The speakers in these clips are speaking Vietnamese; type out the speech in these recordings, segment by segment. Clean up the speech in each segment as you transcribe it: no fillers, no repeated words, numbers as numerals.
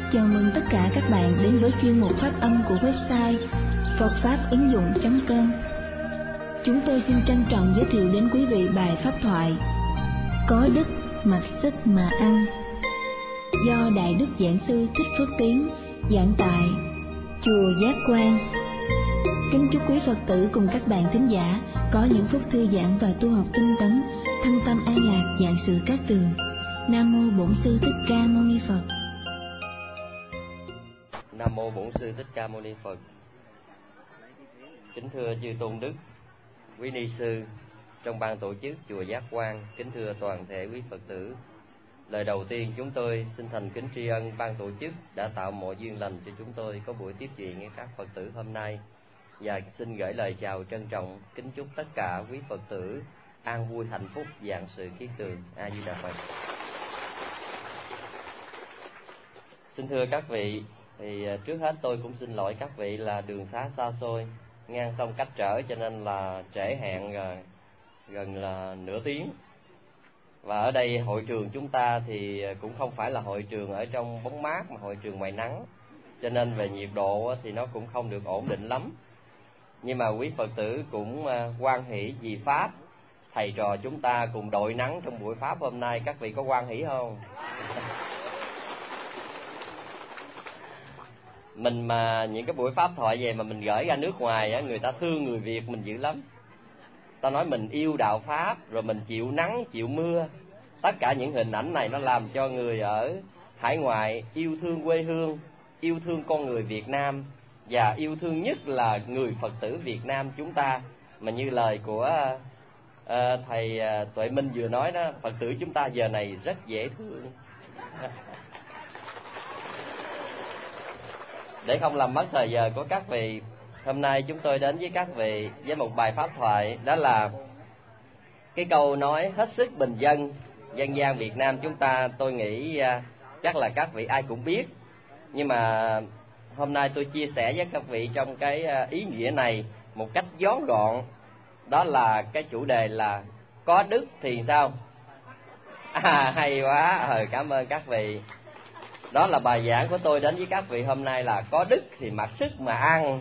Chào mừng tất cả các bạn đến với chuyên mục phát âm của website phậtfápứng dụng.com. Chúng tôi xin trân trọng giới thiệu đến quý vị bài pháp thoại Có đức mặc sức mà ăn, do Đại Đức Giảng Sư Thích Phước Tiến giảng tại Chùa Giác Quan. Kính chúc quý Phật tử cùng các bạn thính giả có những phút thư giãn và tu học tinh tấn, thân tâm an lạc, vạn sự cát tường. Nam mô Bổn Sư Thích Ca Mâu Ni Phật. Nam mô Bổn Sư Thích Ca Mâu Ni Phật. Kính thưa chư tôn đức, quý ni sư trong ban tổ chức chùa Giác Quan, kính thưa toàn thể quý Phật tử. Lời đầu tiên chúng tôi xin thành kính tri ân ban tổ chức đã tạo mọi duyên lành cho chúng tôi có buổi tiếp chuyện với các Phật tử hôm nay, và xin gửi lời chào trân trọng kính chúc tất cả quý Phật tử an vui hạnh phúc, vạn sự kiết tường. A Di Đà Phật. Xin thưa các vị, thì trước hết tôi cũng xin lỗi các vị là đường xá xa xôi, ngang sông cách trở, cho nên là trễ hẹn gần là nửa tiếng. Và ở đây hội trường chúng ta thì cũng không phải là hội trường ở trong bóng mát, mà hội trường ngoài nắng, cho nên về nhiệt độ thì nó cũng không được ổn định lắm. Nhưng mà quý Phật tử cũng hoan hỷ vì Pháp, thầy trò chúng ta cùng đội nắng trong buổi Pháp hôm nay. Các vị có hoan hỷ không? Mình mà những cái buổi pháp thoại về mà mình gửi ra nước ngoài á, người ta thương người Việt mình dữ lắm. Ta nói mình yêu đạo Pháp, rồi mình chịu nắng, chịu mưa. Tất cả những hình ảnh này nó làm cho người ở hải ngoại yêu thương quê hương, yêu thương con người Việt Nam, và yêu thương nhất là người Phật tử Việt Nam chúng ta. Mà như lời của thầy Tuệ Minh vừa nói đó, Phật tử chúng ta giờ này rất dễ thương. Để không làm mất thời giờ của các vị, hôm nay chúng tôi đến với các vị với một bài pháp thoại, đó là cái câu nói hết sức bình dân, dân gian Việt Nam chúng ta. Tôi nghĩ chắc là các vị ai cũng biết, nhưng mà hôm nay tôi chia sẻ với các vị trong cái ý nghĩa này một cách vón gọn. Đó là cái chủ đề là có đức thì sao? Hay quá, cảm ơn các vị. Đó là bài giảng của tôi đến với các vị hôm nay là có đức thì mặc sức mà ăn.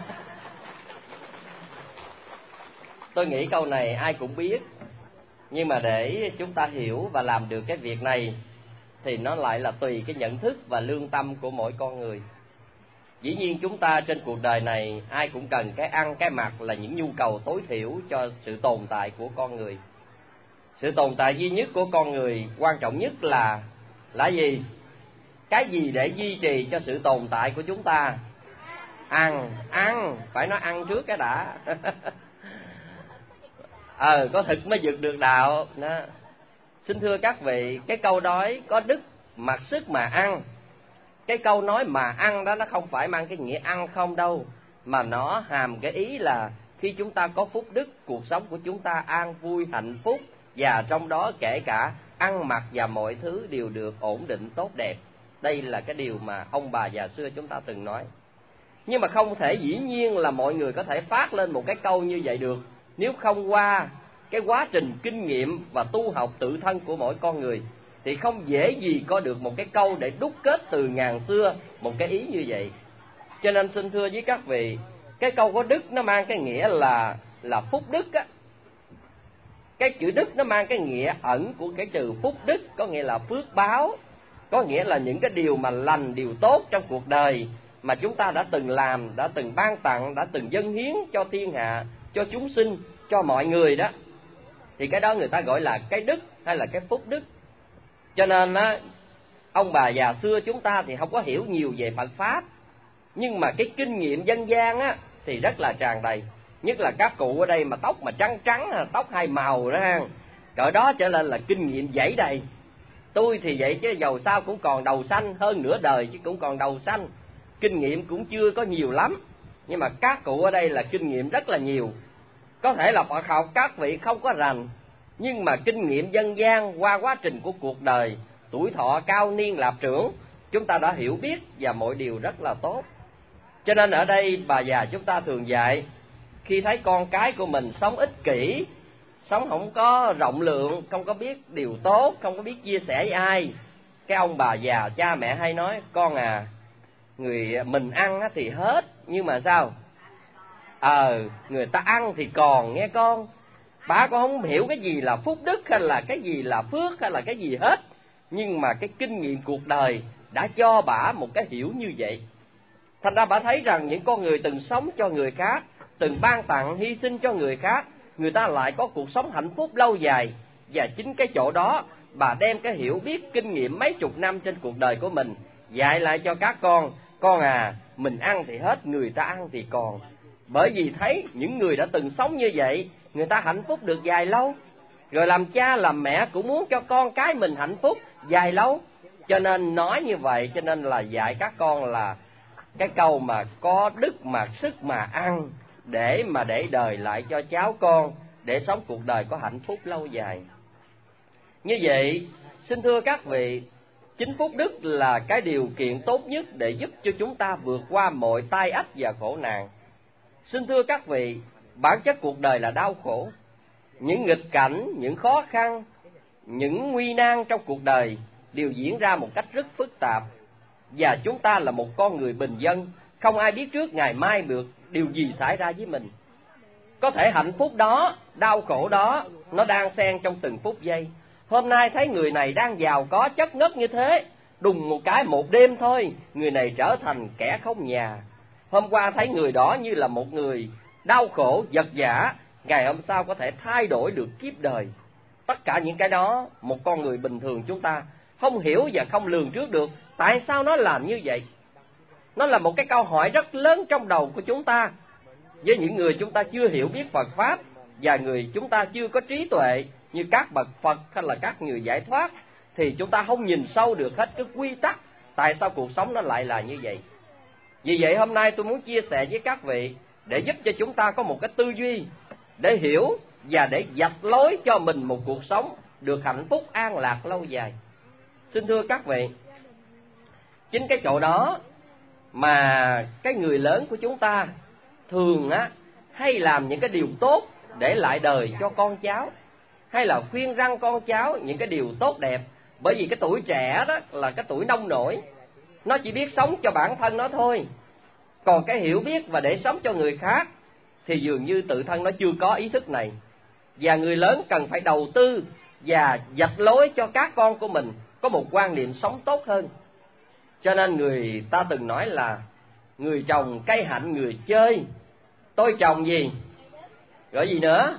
Tôi nghĩ câu này ai cũng biết, nhưng mà để chúng ta hiểu và làm được cái việc này thì nó lại là tùy cái nhận thức và lương tâm của mỗi con người. Dĩ nhiên chúng ta trên cuộc đời này ai cũng cần cái ăn, cái mặc là những nhu cầu tối thiểu cho sự tồn tại của con người. Sự tồn tại duy nhất của con người, quan trọng nhất là gì? Cái gì để duy trì cho sự tồn tại của chúng ta? Ăn, phải nói ăn trước cái đã. Có thực mới vượt được đạo đó. Xin thưa các vị, cái câu nói có đức mặc sức mà ăn, cái câu nói mà ăn đó nó không phải mang cái nghĩa ăn không đâu, mà nó hàm cái ý là khi chúng ta có phúc đức, cuộc sống của chúng ta an vui hạnh phúc, và trong đó kể cả ăn mặc và mọi thứ đều được ổn định tốt đẹp. Đây là cái điều mà ông bà già xưa chúng ta từng nói. Nhưng mà không thể dĩ nhiên là mọi người có thể phát lên một cái câu như vậy được, nếu không qua cái quá trình kinh nghiệm và tu học tự thân của mỗi con người thì không dễ gì có được một cái câu để đúc kết từ ngàn xưa một cái ý như vậy. Cho nên xin thưa với các vị, cái câu có đức nó mang cái nghĩa là phúc đức á. Cái chữ đức nó mang cái nghĩa ẩn của cái từ phúc đức, có nghĩa là phước báo, có nghĩa là những cái điều mà lành, điều tốt trong cuộc đời mà chúng ta đã từng làm, đã từng ban tặng, đã từng dâng hiến cho thiên hạ, cho chúng sinh, cho mọi người đó, thì cái đó người ta gọi là cái đức hay là cái phúc đức. Cho nên á, ông bà già xưa chúng ta thì không có hiểu nhiều về Phật Pháp, nhưng mà cái kinh nghiệm dân gian á thì rất là tràn đầy. Nhất là các cụ ở đây mà tóc mà trắng trắng, tóc hai màu đó ha, cỡ đó trở lên là kinh nghiệm dãy đầy. Tôi thì vậy chứ dầu sao cũng còn đầu xanh, hơn nửa đời chứ cũng còn đầu xanh. Kinh nghiệm cũng chưa có nhiều lắm, nhưng mà các cụ ở đây là kinh nghiệm rất là nhiều. Có thể là Phật học các vị không có rành, nhưng mà kinh nghiệm dân gian qua quá trình của cuộc đời, tuổi thọ cao niên lạp trưởng, chúng ta đã hiểu biết và mọi điều rất là tốt. Cho nên ở đây bà già chúng ta thường dạy, khi thấy con cái của mình sống ích kỷ, sống không có rộng lượng, không có biết điều tốt, không có biết chia sẻ với ai, cái ông bà già cha mẹ hay nói: con à, người mình ăn thì hết, nhưng mà sao người ta ăn thì còn nghe con. Bà con không hiểu cái gì là phúc đức hay là cái gì là phước hay là cái gì hết, nhưng mà cái kinh nghiệm cuộc đời đã cho bà một cái hiểu như vậy. Thành ra bà thấy rằng những con người từng sống cho người khác, từng ban tặng hy sinh cho người khác, người ta lại có cuộc sống hạnh phúc lâu dài. Và chính cái chỗ đó bà đem cái hiểu biết kinh nghiệm mấy chục năm trên cuộc đời của mình dạy lại cho các con à, mình ăn thì hết, người ta ăn thì còn. Bởi vì thấy những người đã từng sống như vậy, người ta hạnh phúc được dài lâu. Rồi làm cha làm mẹ cũng muốn cho con cái mình hạnh phúc dài lâu, cho nên nói như vậy. Cho nên là dạy các con là cái câu mà có đức mặc sức mà ăn, để mà để đời lại cho cháu con, để sống cuộc đời có hạnh phúc lâu dài. Như vậy, xin thưa các vị, chính phúc đức là cái điều kiện tốt nhất để giúp cho chúng ta vượt qua mọi tai ách và khổ nạn. Xin thưa các vị, bản chất cuộc đời là đau khổ. Những nghịch cảnh, những khó khăn, những nguy nan trong cuộc đời đều diễn ra một cách rất phức tạp. Và chúng ta là một con người bình dân, không ai biết trước ngày mai được điều gì xảy ra với mình. Có thể hạnh phúc đó, đau khổ đó, nó đang xen trong từng phút giây. Hôm nay thấy người này đang giàu có chất ngất như thế, đùng một cái một đêm thôi, người này trở thành kẻ không nhà. Hôm qua thấy người đó như là một người đau khổ, vật vã, ngày hôm sau có thể thay đổi được kiếp đời. Tất cả những cái đó, một con người bình thường chúng ta không hiểu và không lường trước được. Tại sao nó làm như vậy? Nó là một cái câu hỏi rất lớn trong đầu của chúng ta. Với những người chúng ta chưa hiểu biết Phật Pháp, và người chúng ta chưa có trí tuệ như các bậc Phật hay là các người giải thoát, thì chúng ta không nhìn sâu được hết cái quy tắc tại sao cuộc sống nó lại là như vậy. Vì vậy hôm nay tôi muốn chia sẻ với các vị để giúp cho chúng ta có một cái tư duy để hiểu và để vạch lối cho mình một cuộc sống được hạnh phúc an lạc lâu dài. Xin thưa các vị, chính cái chỗ đó mà cái người lớn của chúng ta thường hay làm những cái điều tốt để lại đời cho con cháu, hay là khuyên răn con cháu những cái điều tốt đẹp. Bởi vì cái tuổi trẻ đó là cái tuổi nông nổi, nó chỉ biết sống cho bản thân nó thôi. Còn cái hiểu biết và để sống cho người khác thì dường như tự thân nó chưa có ý thức này. Và người lớn cần phải đầu tư và vạch lối cho các con của mình có một quan niệm sống tốt hơn. Cho nên người ta từng nói là người trồng cây hạnh người chơi. Tôi trồng gì? Rồi gì nữa?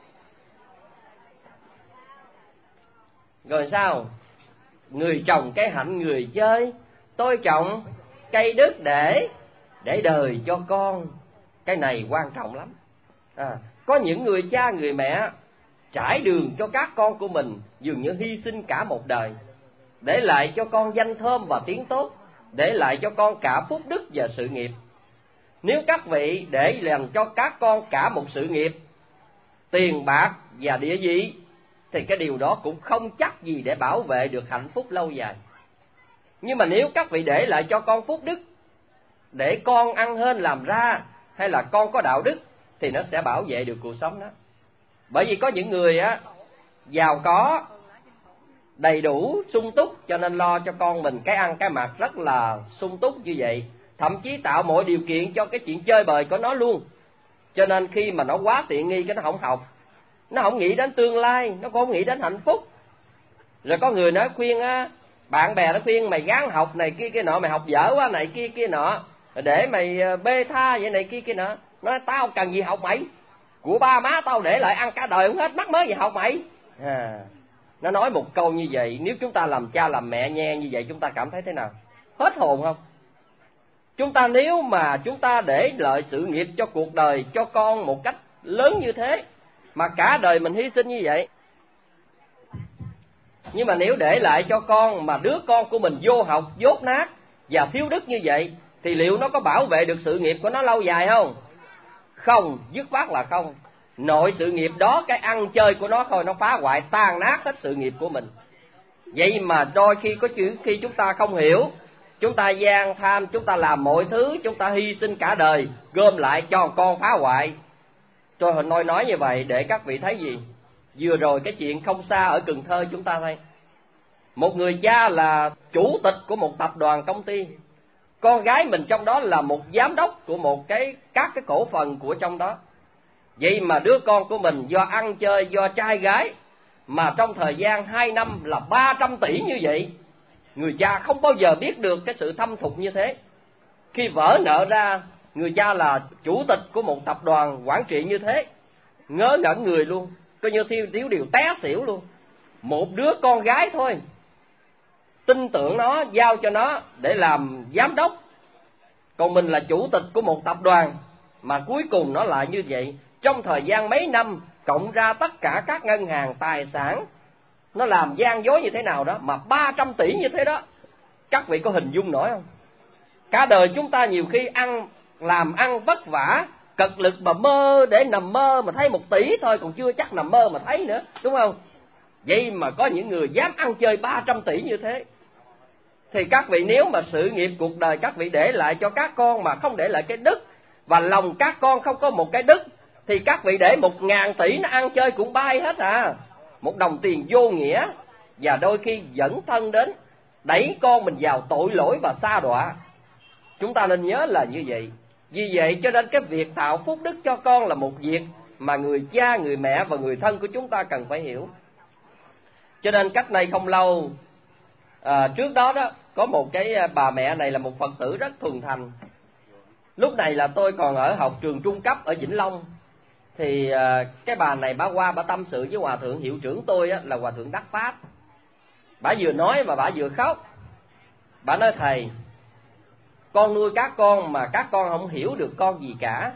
Rồi sao? Người trồng cây hạnh người chơi, tôi trồng cây đức để đời cho con. Cái này quan trọng lắm. Có những người cha người mẹ trải đường cho các con của mình, dường như hy sinh cả một đời, để lại cho con danh thơm và tiếng tốt, để lại cho con cả phúc đức và sự nghiệp. Nếu các vị để làm cho các con cả một sự nghiệp, tiền bạc và địa vị, thì cái điều đó cũng không chắc gì để bảo vệ được hạnh phúc lâu dài. Nhưng mà nếu các vị để lại cho con phúc đức, để con ăn hên làm ra, hay là con có đạo đức, thì nó sẽ bảo vệ được cuộc sống đó. Bởi vì có những người giàu có, đầy đủ, sung túc, cho nên lo cho con mình cái ăn cái mặc rất là sung túc như vậy, thậm chí tạo mọi điều kiện cho cái chuyện chơi bời của nó luôn. Cho nên khi mà nó quá tiện nghi cái nó không học, nó không nghĩ đến tương lai, nó cũng không nghĩ đến hạnh phúc. Rồi có người nói khuyên bạn bè nó khuyên mày gắng học này kia nọ, mày học dở quá này kia nọ, để mày bê tha vậy này kia nọ. Nói tao cần gì học mày, của ba má tao để lại ăn cả đời không hết, mắc mớ gì học mày. Nó nói một câu như vậy, nếu chúng ta làm cha làm mẹ nghe như vậy, chúng ta cảm thấy thế nào? Hết hồn không? Chúng ta nếu mà chúng ta để lợi sự nghiệp cho cuộc đời, cho con một cách lớn như thế, mà cả đời mình hy sinh như vậy. Nhưng mà nếu để lại cho con mà đứa con của mình vô học, dốt nát và thiếu đức như vậy, thì liệu nó có bảo vệ được sự nghiệp của nó lâu dài không? Không, dứt khoát là không. Nội sự nghiệp đó, cái ăn chơi của nó thôi, nó phá hoại tan nát hết sự nghiệp của mình. Vậy mà đôi khi có chuyện khi chúng ta không hiểu, chúng ta gian tham, chúng ta làm mọi thứ, chúng ta hy sinh cả đời, gom lại cho con phá hoại. Tôi nói như vậy để các vị thấy gì? Vừa rồi cái chuyện không xa ở Cần Thơ chúng ta thấy, Một người cha là chủ tịch của một tập đoàn công ty, con gái mình trong đó là một giám đốc của các cái cổ phần của trong đó. Vậy mà đứa con của mình do ăn chơi, do trai gái mà trong thời gian 2 năm là 300 tỷ như vậy. Người cha không bao giờ biết được cái sự thâm thục như thế. Khi vỡ nợ ra, người cha là chủ tịch của một tập đoàn quản trị như thế, ngớ ngẩn người luôn, coi như thiếu điều té xỉu luôn. Một đứa con gái thôi, tin tưởng nó, giao cho nó để làm giám đốc, còn mình là chủ tịch của một tập đoàn, mà cuối cùng nó lại như vậy. Trong thời gian mấy năm cộng ra tất cả các ngân hàng tài sản, nó làm gian dối như thế nào đó mà 300 tỷ như thế đó. Các vị có hình dung nổi không? Cả đời chúng ta nhiều khi làm ăn vất vả, cật lực mà mơ, để nằm mơ mà thấy 1 tỷ thôi, còn chưa chắc nằm mơ mà thấy nữa, đúng không? Vậy mà có những người dám ăn chơi 300 tỷ như thế. Thì các vị nếu mà sự nghiệp cuộc đời các vị để lại cho các con mà không để lại cái đức, và lòng các con không có một cái đức, thì các vị để 1.000 tỷ nó ăn chơi cũng bay hết à. Một đồng tiền vô nghĩa, và đôi khi dẫn thân đến đẩy con mình vào tội lỗi và sa đọa. Chúng ta nên nhớ là như vậy. Vì vậy cho nên cái việc tạo phúc đức cho con là một việc mà người cha, người mẹ và người thân của chúng ta cần phải hiểu. Cho nên cách đây không lâu, trước đó có một cái bà mẹ này là một Phật tử rất thuần thành. Lúc này là tôi còn ở học trường trung cấp ở Vĩnh Long. Thì cái bà này bà qua bà tâm sự với hòa thượng hiệu trưởng tôi là hòa thượng Đắc Pháp. Bà vừa nói mà bà vừa khóc. Bà nói: thầy, con nuôi các con mà các con không hiểu được con gì cả.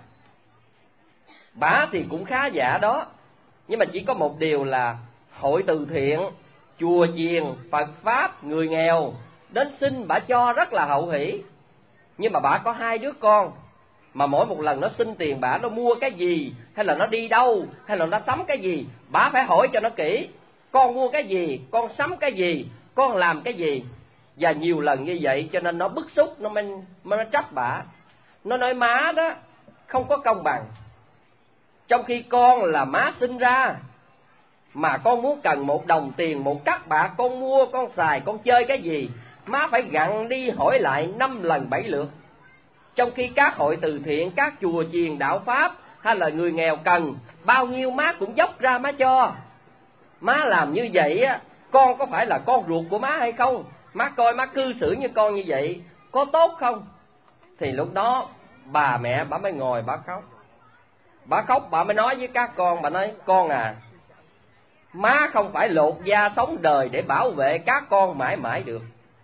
Bà thì cũng khá giả đó, nhưng mà chỉ có một điều là hội từ thiện, chùa chiền, Phật Pháp, người nghèo đến xin bà cho rất là hậu hỷ. Nhưng mà bà có 2 đứa con, mà mỗi một lần nó xin tiền bà, nó mua cái gì, hay là nó đi đâu, hay là nó sắm cái gì, bà phải hỏi cho nó kỹ. Con mua cái gì, con sắm cái gì, con làm cái gì. Và nhiều lần như vậy cho nên nó bức xúc, nó trách bà. Nó nói má đó không có công bằng. Trong khi con là má sinh ra, mà con muốn cần 1 đồng tiền, 1 cắc bạc, con mua, con xài, con chơi cái gì, má phải gặn đi hỏi lại 5 lần 7 lượt. Trong khi các hội từ thiện, các chùa chiền đạo Pháp hay là người nghèo cần bao nhiêu má cũng dốc ra má cho. Má làm như vậy con có phải là con ruột của má hay không? Má coi má cư xử như con như vậy có tốt không? Thì lúc đó bà mẹ bà mới ngồi bà khóc. Bà khóc bà mới nói với các con, bà nói: con à, má không phải lột da sống đời để bảo vệ các con mãi mãi được.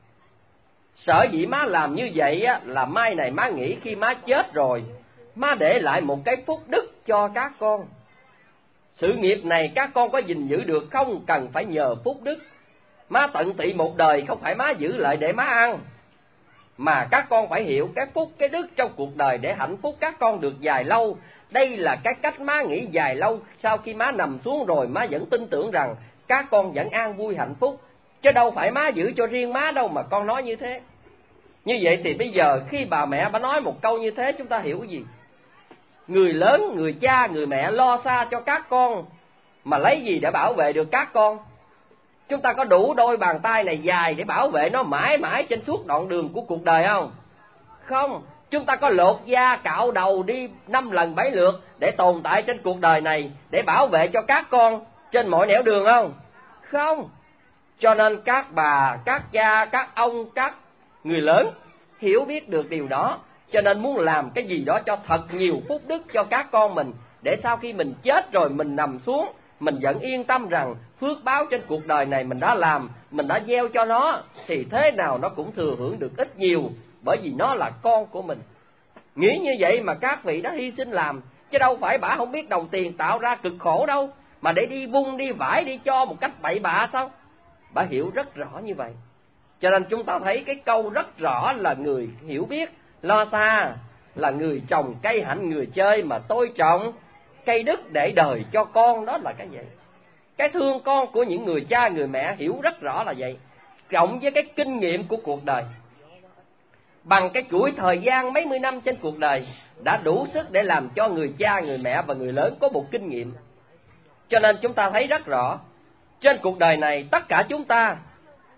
Sở dĩ má làm như vậy là mai này má nghĩ khi má chết rồi, má để lại một cái phúc đức cho các con. Sự nghiệp này các con có gìn giữ được không cần phải nhờ phúc đức. Má tận tụy một đời không phải má giữ lại để má ăn, mà các con phải hiểu cái phúc, cái đức trong cuộc đời để hạnh phúc các con được dài lâu. Đây là cái cách má nghĩ dài lâu. Sau khi má nằm xuống rồi, má vẫn tin tưởng rằng các con vẫn an vui hạnh phúc, chứ đâu phải má giữ cho riêng má đâu mà con nói như thế. Như vậy thì bây giờ khi bà mẹ bà nói một câu như thế, chúng ta hiểu cái gì? Người lớn, người cha, người mẹ lo xa cho các con mà lấy gì để bảo vệ được các con? Chúng ta có đủ đôi bàn tay này dài để bảo vệ nó mãi mãi trên suốt đoạn đường của cuộc đời không? Không. Chúng ta có lột da, cạo đầu đi 5 lần 7 lượt để tồn tại trên cuộc đời này, để bảo vệ cho các con trên mọi nẻo đường không? Không. Cho nên các bà, các cha, các ông, các người lớn hiểu biết được điều đó, cho nên muốn làm cái gì đó cho thật nhiều phúc đức cho các con mình, để sau khi mình chết rồi mình nằm xuống, mình vẫn yên tâm rằng phước báo trên cuộc đời này mình đã làm, mình đã gieo cho nó, thì thế nào nó cũng thừa hưởng được ít nhiều, bởi vì nó là con của mình. Nghĩ như vậy mà các vị đã hy sinh làm, chứ đâu phải bả không biết đồng tiền tạo ra cực khổ đâu, mà để đi vung, đi vải, đi cho một cách bậy bạ sao? Bả hiểu rất rõ như vậy. Cho nên chúng ta thấy cái câu rất rõ là người hiểu biết lo xa là người trồng cây hạnh người chơi, mà tôi trồng cây đức để đời cho con. Đó là cái vậy. Cái thương con của những người cha người mẹ hiểu rất rõ là vậy, cộng với cái kinh nghiệm của cuộc đời. Bằng cái chuỗi thời gian mấy mươi năm trên cuộc đời đã đủ sức để làm cho người cha, người mẹ và người lớn có một kinh nghiệm. Cho nên chúng ta thấy rất rõ trên cuộc đời này tất cả chúng ta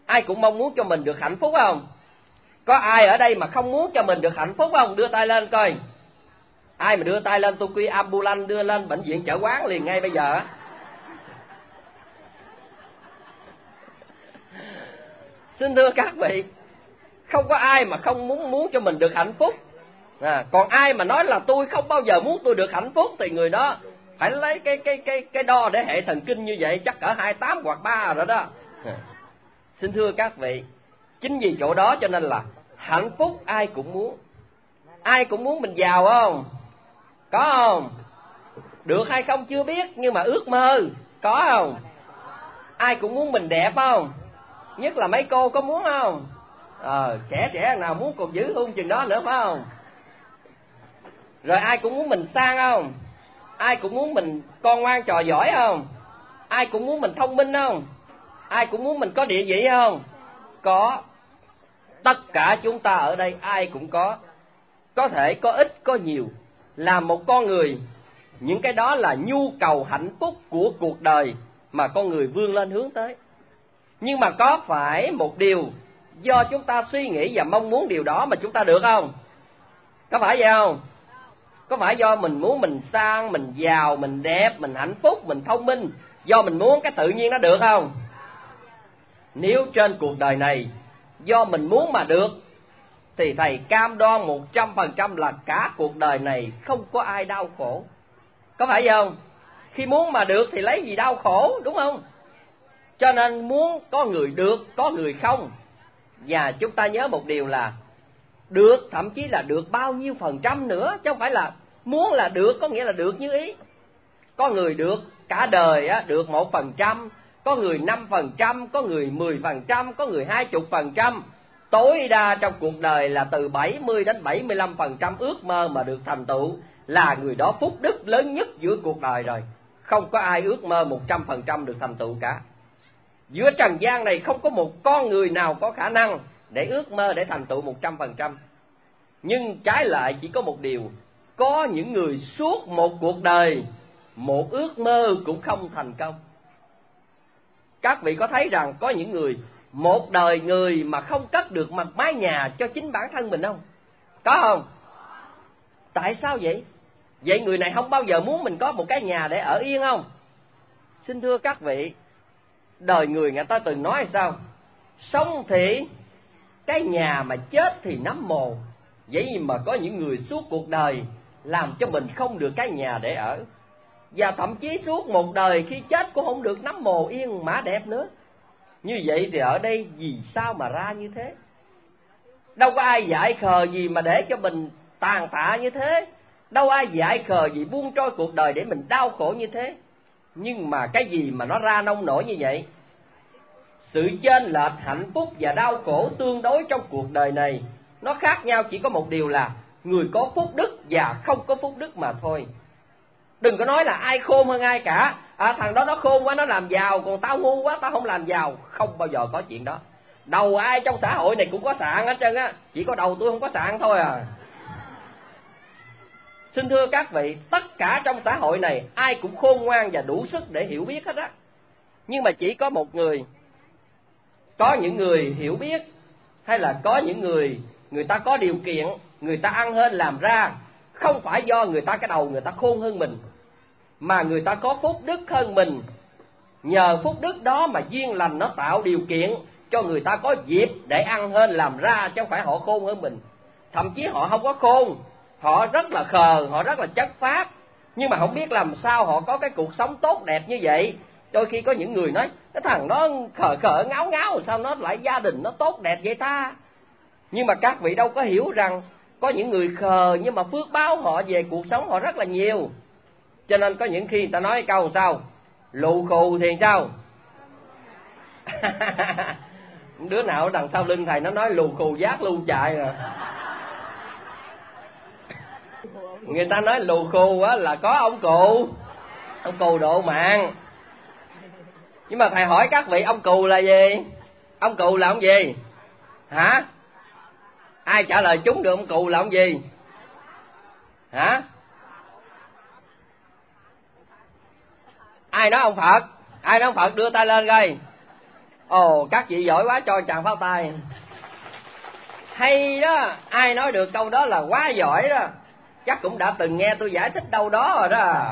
Ai cũng mong muốn cho mình được hạnh phúc không? Có ai ở đây mà không muốn cho mình được hạnh phúc không? Đưa tay lên coi. Ai mà đưa tay lên tôi quy ambulance đưa lên bệnh viện Chợ Quán liền ngay bây giờ. Xin thưa các vị, không có ai mà không muốn cho mình được hạnh phúc. Còn ai mà nói là tôi không bao giờ muốn tôi được hạnh phúc thì người đó phải lấy cái đo để hệ thần kinh như vậy chắc cỡ 28 hoặc 3 rồi đó. Xin thưa các vị, chính vì chỗ đó cho nên là hạnh phúc ai cũng muốn. Ai cũng muốn mình giàu không? Có không? Được hay không chưa biết nhưng mà ước mơ. Có không? Ai cũng muốn mình đẹp không? Nhất là mấy cô có muốn không? Trẻ nào muốn còn giữ hôn chừng đó nữa phải không? Rồi ai cũng muốn mình sang không? Ai cũng muốn mình con ngoan trò giỏi không? Ai cũng muốn mình thông minh không? Ai cũng muốn mình có địa vị không? Có. Tất cả chúng ta ở đây ai cũng có. Có thể có ít có nhiều. Là một con người, những cái đó là nhu cầu hạnh phúc của cuộc đời mà con người vươn lên hướng tới. Nhưng mà có phải một điều do chúng ta suy nghĩ và mong muốn điều đó mà chúng ta được không? Có phải vậy không? Có phải do mình muốn mình sang, mình giàu, mình đẹp, mình hạnh phúc, mình thông minh, do mình muốn cái tự nhiên nó được không? Nếu trên cuộc đời này do mình muốn mà được thì thầy cam đoan 100% là cả cuộc đời này không có ai đau khổ. Có phải vậy không? Khi muốn mà được thì lấy gì đau khổ, đúng không? Cho nên muốn có người được, có người không. Và chúng ta nhớ một điều là được, thậm chí là được bao nhiêu phần trăm nữa, chứ không phải là muốn là được có nghĩa là được như ý. Có người được cả đời á, được 1%, có người 5%, có người 10%, có người 20%. Tối đa trong cuộc đời là từ 70 đến 75% ước mơ mà được thành tựu là người đó phúc đức lớn nhất giữa cuộc đời rồi. Không có ai ước mơ 100% được thành tựu cả. Giữa trần gian này không có một con người nào có khả năng để ước mơ để thành tựu 100%. Nhưng trái lại chỉ có một điều, có những người suốt một cuộc đời, một ước mơ cũng không thành công. Các vị có thấy rằng có những người, một đời người mà không cất được mặt mái nhà cho chính bản thân mình không? Có không? Tại sao vậy? Vậy người này không bao giờ muốn mình có một cái nhà để ở yên không? Xin thưa các vị, đời người ta từng nói sao? Sống thì cái nhà mà chết thì nắm mồ. Vậy mà có những người suốt cuộc đời làm cho mình không được cái nhà để ở. Và thậm chí suốt một đời khi chết cũng không được nắm mồ yên mã đẹp nữa. Như vậy thì ở đây vì sao mà ra như thế? Đâu có ai dại khờ gì mà để cho mình tàn tạ như thế. Đâu ai dại khờ gì buông trôi cuộc đời để mình đau khổ như thế. Nhưng mà cái gì mà nó ra nông nổi như vậy? Sự chênh lệch hạnh phúc và đau khổ tương đối trong cuộc đời này, nó khác nhau chỉ có một điều là người có phúc đức và không có phúc đức mà thôi. Đừng có nói là ai khôn hơn ai cả. Thằng đó nó khôn quá nó làm giàu, còn tao ngu quá tao không làm giàu. Không bao giờ có chuyện đó. Đầu ai trong xã hội này cũng có sạn hết trơn á, chỉ có đầu tôi không có sạn thôi à. Xin thưa các vị, tất cả trong xã hội này ai cũng khôn ngoan và đủ sức để hiểu biết hết á. Nhưng mà chỉ có một người, có những người hiểu biết, hay là có những người ta có điều kiện, người ta ăn hên làm ra, không phải do người ta cái đầu người ta khôn hơn mình, mà người ta có phúc đức hơn mình. Nhờ phúc đức đó mà duyên lành nó tạo điều kiện cho người ta có dịp để ăn hên làm ra, chứ không phải họ khôn hơn mình. Thậm chí họ không có khôn, họ rất là khờ, họ rất là chất phác, nhưng mà không biết làm sao họ có cái cuộc sống tốt đẹp như vậy. Đôi khi có những người nói cái thằng đó khờ ngáo ngáo, sao nó lại gia đình nó tốt đẹp vậy ta? Nhưng mà các vị đâu có hiểu rằng có những người khờ nhưng mà phước báo họ về cuộc sống họ rất là nhiều. Cho nên có những khi người ta nói câu sao? Lù khù thì sao? Đứa nào ở đằng sau lưng thầy nó nói lù khù giác lưu chạy rồi. Người ta nói lù khù á là có ông cụ độ mạng. Nhưng mà thầy hỏi các vị, ông cù là gì? Ông cù là ông gì? Hả? Ai trả lời trúng được ông cù là ông gì? Hả? Ai nói ông Phật? Ai nói ông Phật đưa tay lên coi. Ồ, các vị giỏi quá, cho chàng pháo tay. Hay đó, ai nói được câu đó là quá giỏi đó. Chắc cũng đã từng nghe tôi giải thích đâu đó rồi đó.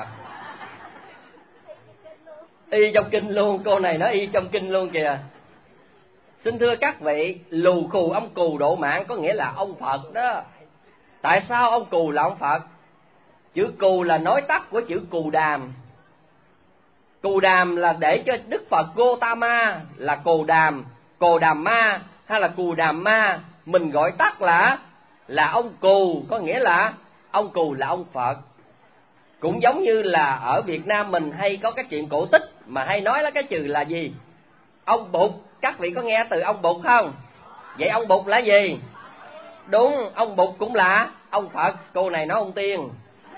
Y trong kinh luôn, cô này nói y trong kinh luôn kìa. Xin thưa các vị, lù khù ông cù độ mạng có nghĩa là ông Phật đó. Tại sao ông cù là ông Phật? Chữ cù là nói tắt của chữ cù đàm. Cù đàm là để cho Đức Phật Gotama là cồ đàm ma hay là cù đàm ma, mình gọi tắt là ông cù, có nghĩa là ông cù là ông Phật. Cũng giống như là ở Việt Nam mình hay có cái chuyện cổ tích mà hay nói là cái chữ là gì? Ông Bụt, các vị có nghe từ ông Bụt không? Vậy ông Bụt là gì? Đúng, ông Bụt cũng là ông Phật, cô này nói ông Tiên.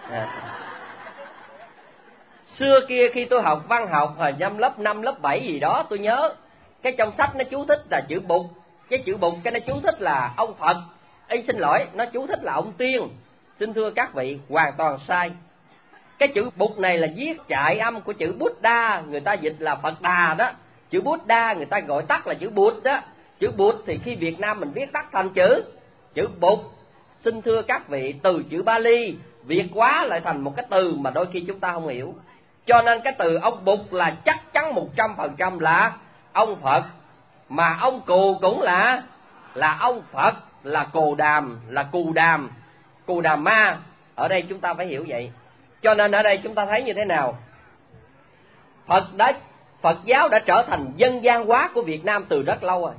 Xưa kia khi tôi học văn học hồi năm lớp 5, lớp 7 gì đó, tôi nhớ cái trong sách nó chú thích là chữ Bụt. Cái chữ Bụt cái nó chú thích là ông Phật. Xin lỗi, nó chú thích là ông Tiên. Xin thưa các vị, hoàn toàn sai. Cái chữ Bụt này là viết chạy âm của chữ Buddha, người ta dịch là Phật Đà đó. Chữ Buddha người ta gọi tắt là chữ Bụt đó. Chữ Bụt thì khi Việt Nam mình viết tắt thành chữ Bụt. Xin thưa các vị, từ chữ Bali Việt hóa lại thành một cái từ mà đôi khi chúng ta không hiểu. Cho nên cái từ ông Bụt là chắc chắn 100% là ông Phật. Mà ông cù cũng là ông Phật, là cù đàm ma. Ở đây chúng ta phải hiểu vậy. Cho nên ở đây chúng ta thấy như thế nào? Phật giáo đã trở thành dân gian hóa của Việt Nam từ rất lâu rồi.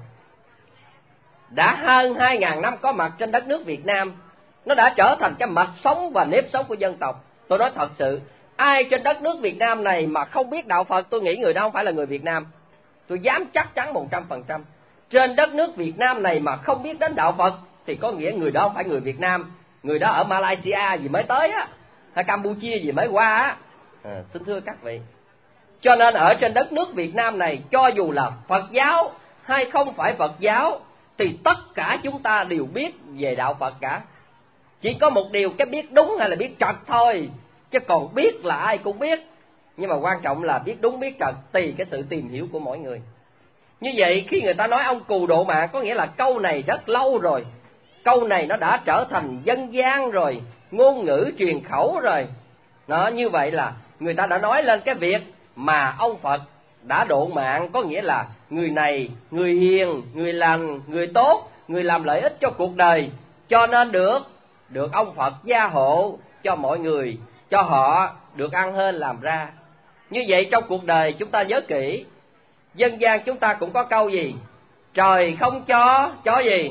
Đã hơn 2.000 năm có mặt trên đất nước Việt Nam. Nó đã trở thành cái mạch sống và nếp sống của dân tộc. Tôi nói thật sự, ai trên đất nước Việt Nam này mà không biết đạo Phật, tôi nghĩ người đó không phải là người Việt Nam. Tôi dám chắc chắn 100%. Trên đất nước Việt Nam này mà không biết đến đạo Phật thì có nghĩa người đó không phải người Việt Nam. Người đó ở Malaysia gì mới tới á, hay Campuchia gì mới qua á. Xin thưa các vị, cho nên ở trên đất nước Việt Nam này, cho dù là Phật giáo hay không phải Phật giáo, thì tất cả chúng ta đều biết về đạo Phật cả. Chỉ có một điều, cái biết đúng hay là biết trật thôi. Chứ còn biết là ai cũng biết. Nhưng mà quan trọng là biết đúng biết trật, tùy cái sự tìm hiểu của mỗi người. Như vậy khi người ta nói ông cù độ mạng, có nghĩa là câu này rất lâu rồi. Câu này nó đã trở thành dân gian rồi, ngôn ngữ truyền khẩu rồi. Nó như vậy là người ta đã nói lên cái việc mà ông Phật đã độ mạng, có nghĩa là người này, người hiền, người lành, người tốt, người làm lợi ích cho cuộc đời, cho nên được ông Phật gia hộ cho mọi người, cho họ được ăn hên làm ra. Như vậy trong cuộc đời chúng ta nhớ kỹ, dân gian chúng ta cũng có câu gì? Trời không cho gì?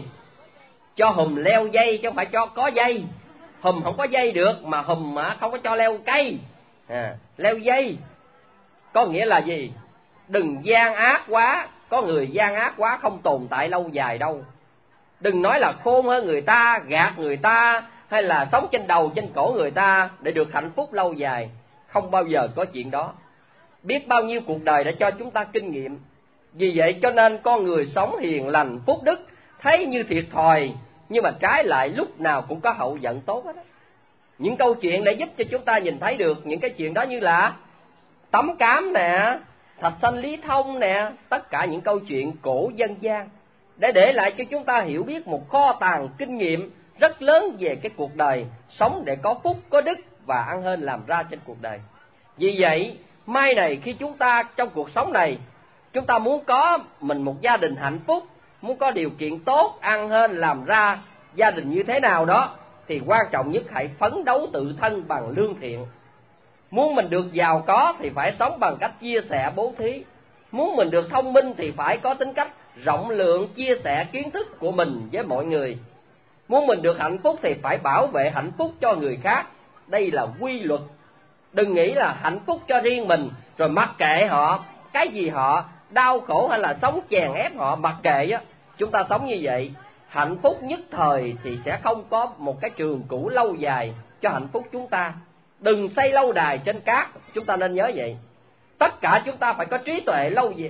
Cho hùm leo dây chứ không phải cho có dây. Hùm không có dây được, mà hùm mà không có cho leo cây. Leo dây có nghĩa là gì? Đừng gian ác quá, có người gian ác quá không tồn tại lâu dài đâu. Đừng nói là khôn hơn người ta, gạt người ta, hay là sống trên đầu trên cổ người ta để được hạnh phúc lâu dài. Không bao giờ có chuyện đó. Biết bao nhiêu cuộc đời đã cho chúng ta kinh nghiệm. Vì vậy cho nên con người sống hiền lành phúc đức thấy như thiệt thòi, nhưng mà trái lại lúc nào cũng có hậu vận tốt hết đó. Những câu chuyện để giúp cho chúng ta nhìn thấy được những cái chuyện đó, như là Tấm Cám nè, Thạch Sanh Lý Thông nè, tất cả những câu chuyện cổ dân gian để lại cho chúng ta hiểu biết một kho tàng kinh nghiệm rất lớn về cái cuộc đời sống để có phúc, có đức và ăn hên làm ra trên cuộc đời. Vì vậy mai này khi chúng ta trong cuộc sống này, chúng ta muốn có mình một gia đình hạnh phúc, muốn có điều kiện tốt, ăn hên làm ra gia đình như thế nào đó, thì quan trọng nhất hãy phấn đấu tự thân bằng lương thiện. Muốn mình được giàu có thì phải sống bằng cách chia sẻ bố thí. Muốn mình được thông minh thì phải có tính cách rộng lượng, chia sẻ kiến thức của mình với mọi người. Muốn mình được hạnh phúc thì phải bảo vệ hạnh phúc cho người khác. Đây là quy luật. Đừng nghĩ là hạnh phúc cho riêng mình rồi mặc kệ họ, cái gì họ đau khổ hay là sống chèn ép họ mặc kệ á. Chúng ta sống như vậy, hạnh phúc nhất thời thì sẽ không có một cái trường cửu lâu dài cho hạnh phúc chúng ta. Đừng xây lâu đài trên cát, chúng ta nên nhớ vậy. Tất cả chúng ta phải có trí tuệ lâu dài,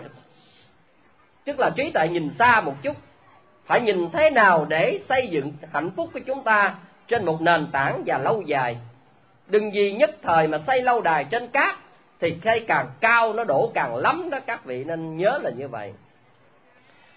tức là trí tuệ nhìn xa một chút. Phải nhìn thế nào để xây dựng hạnh phúc của chúng ta trên một nền tảng và lâu dài. Đừng vì nhất thời mà xây lâu đài trên cát, thì cây càng cao nó đổ càng lắm đó, các vị nên nhớ là như vậy.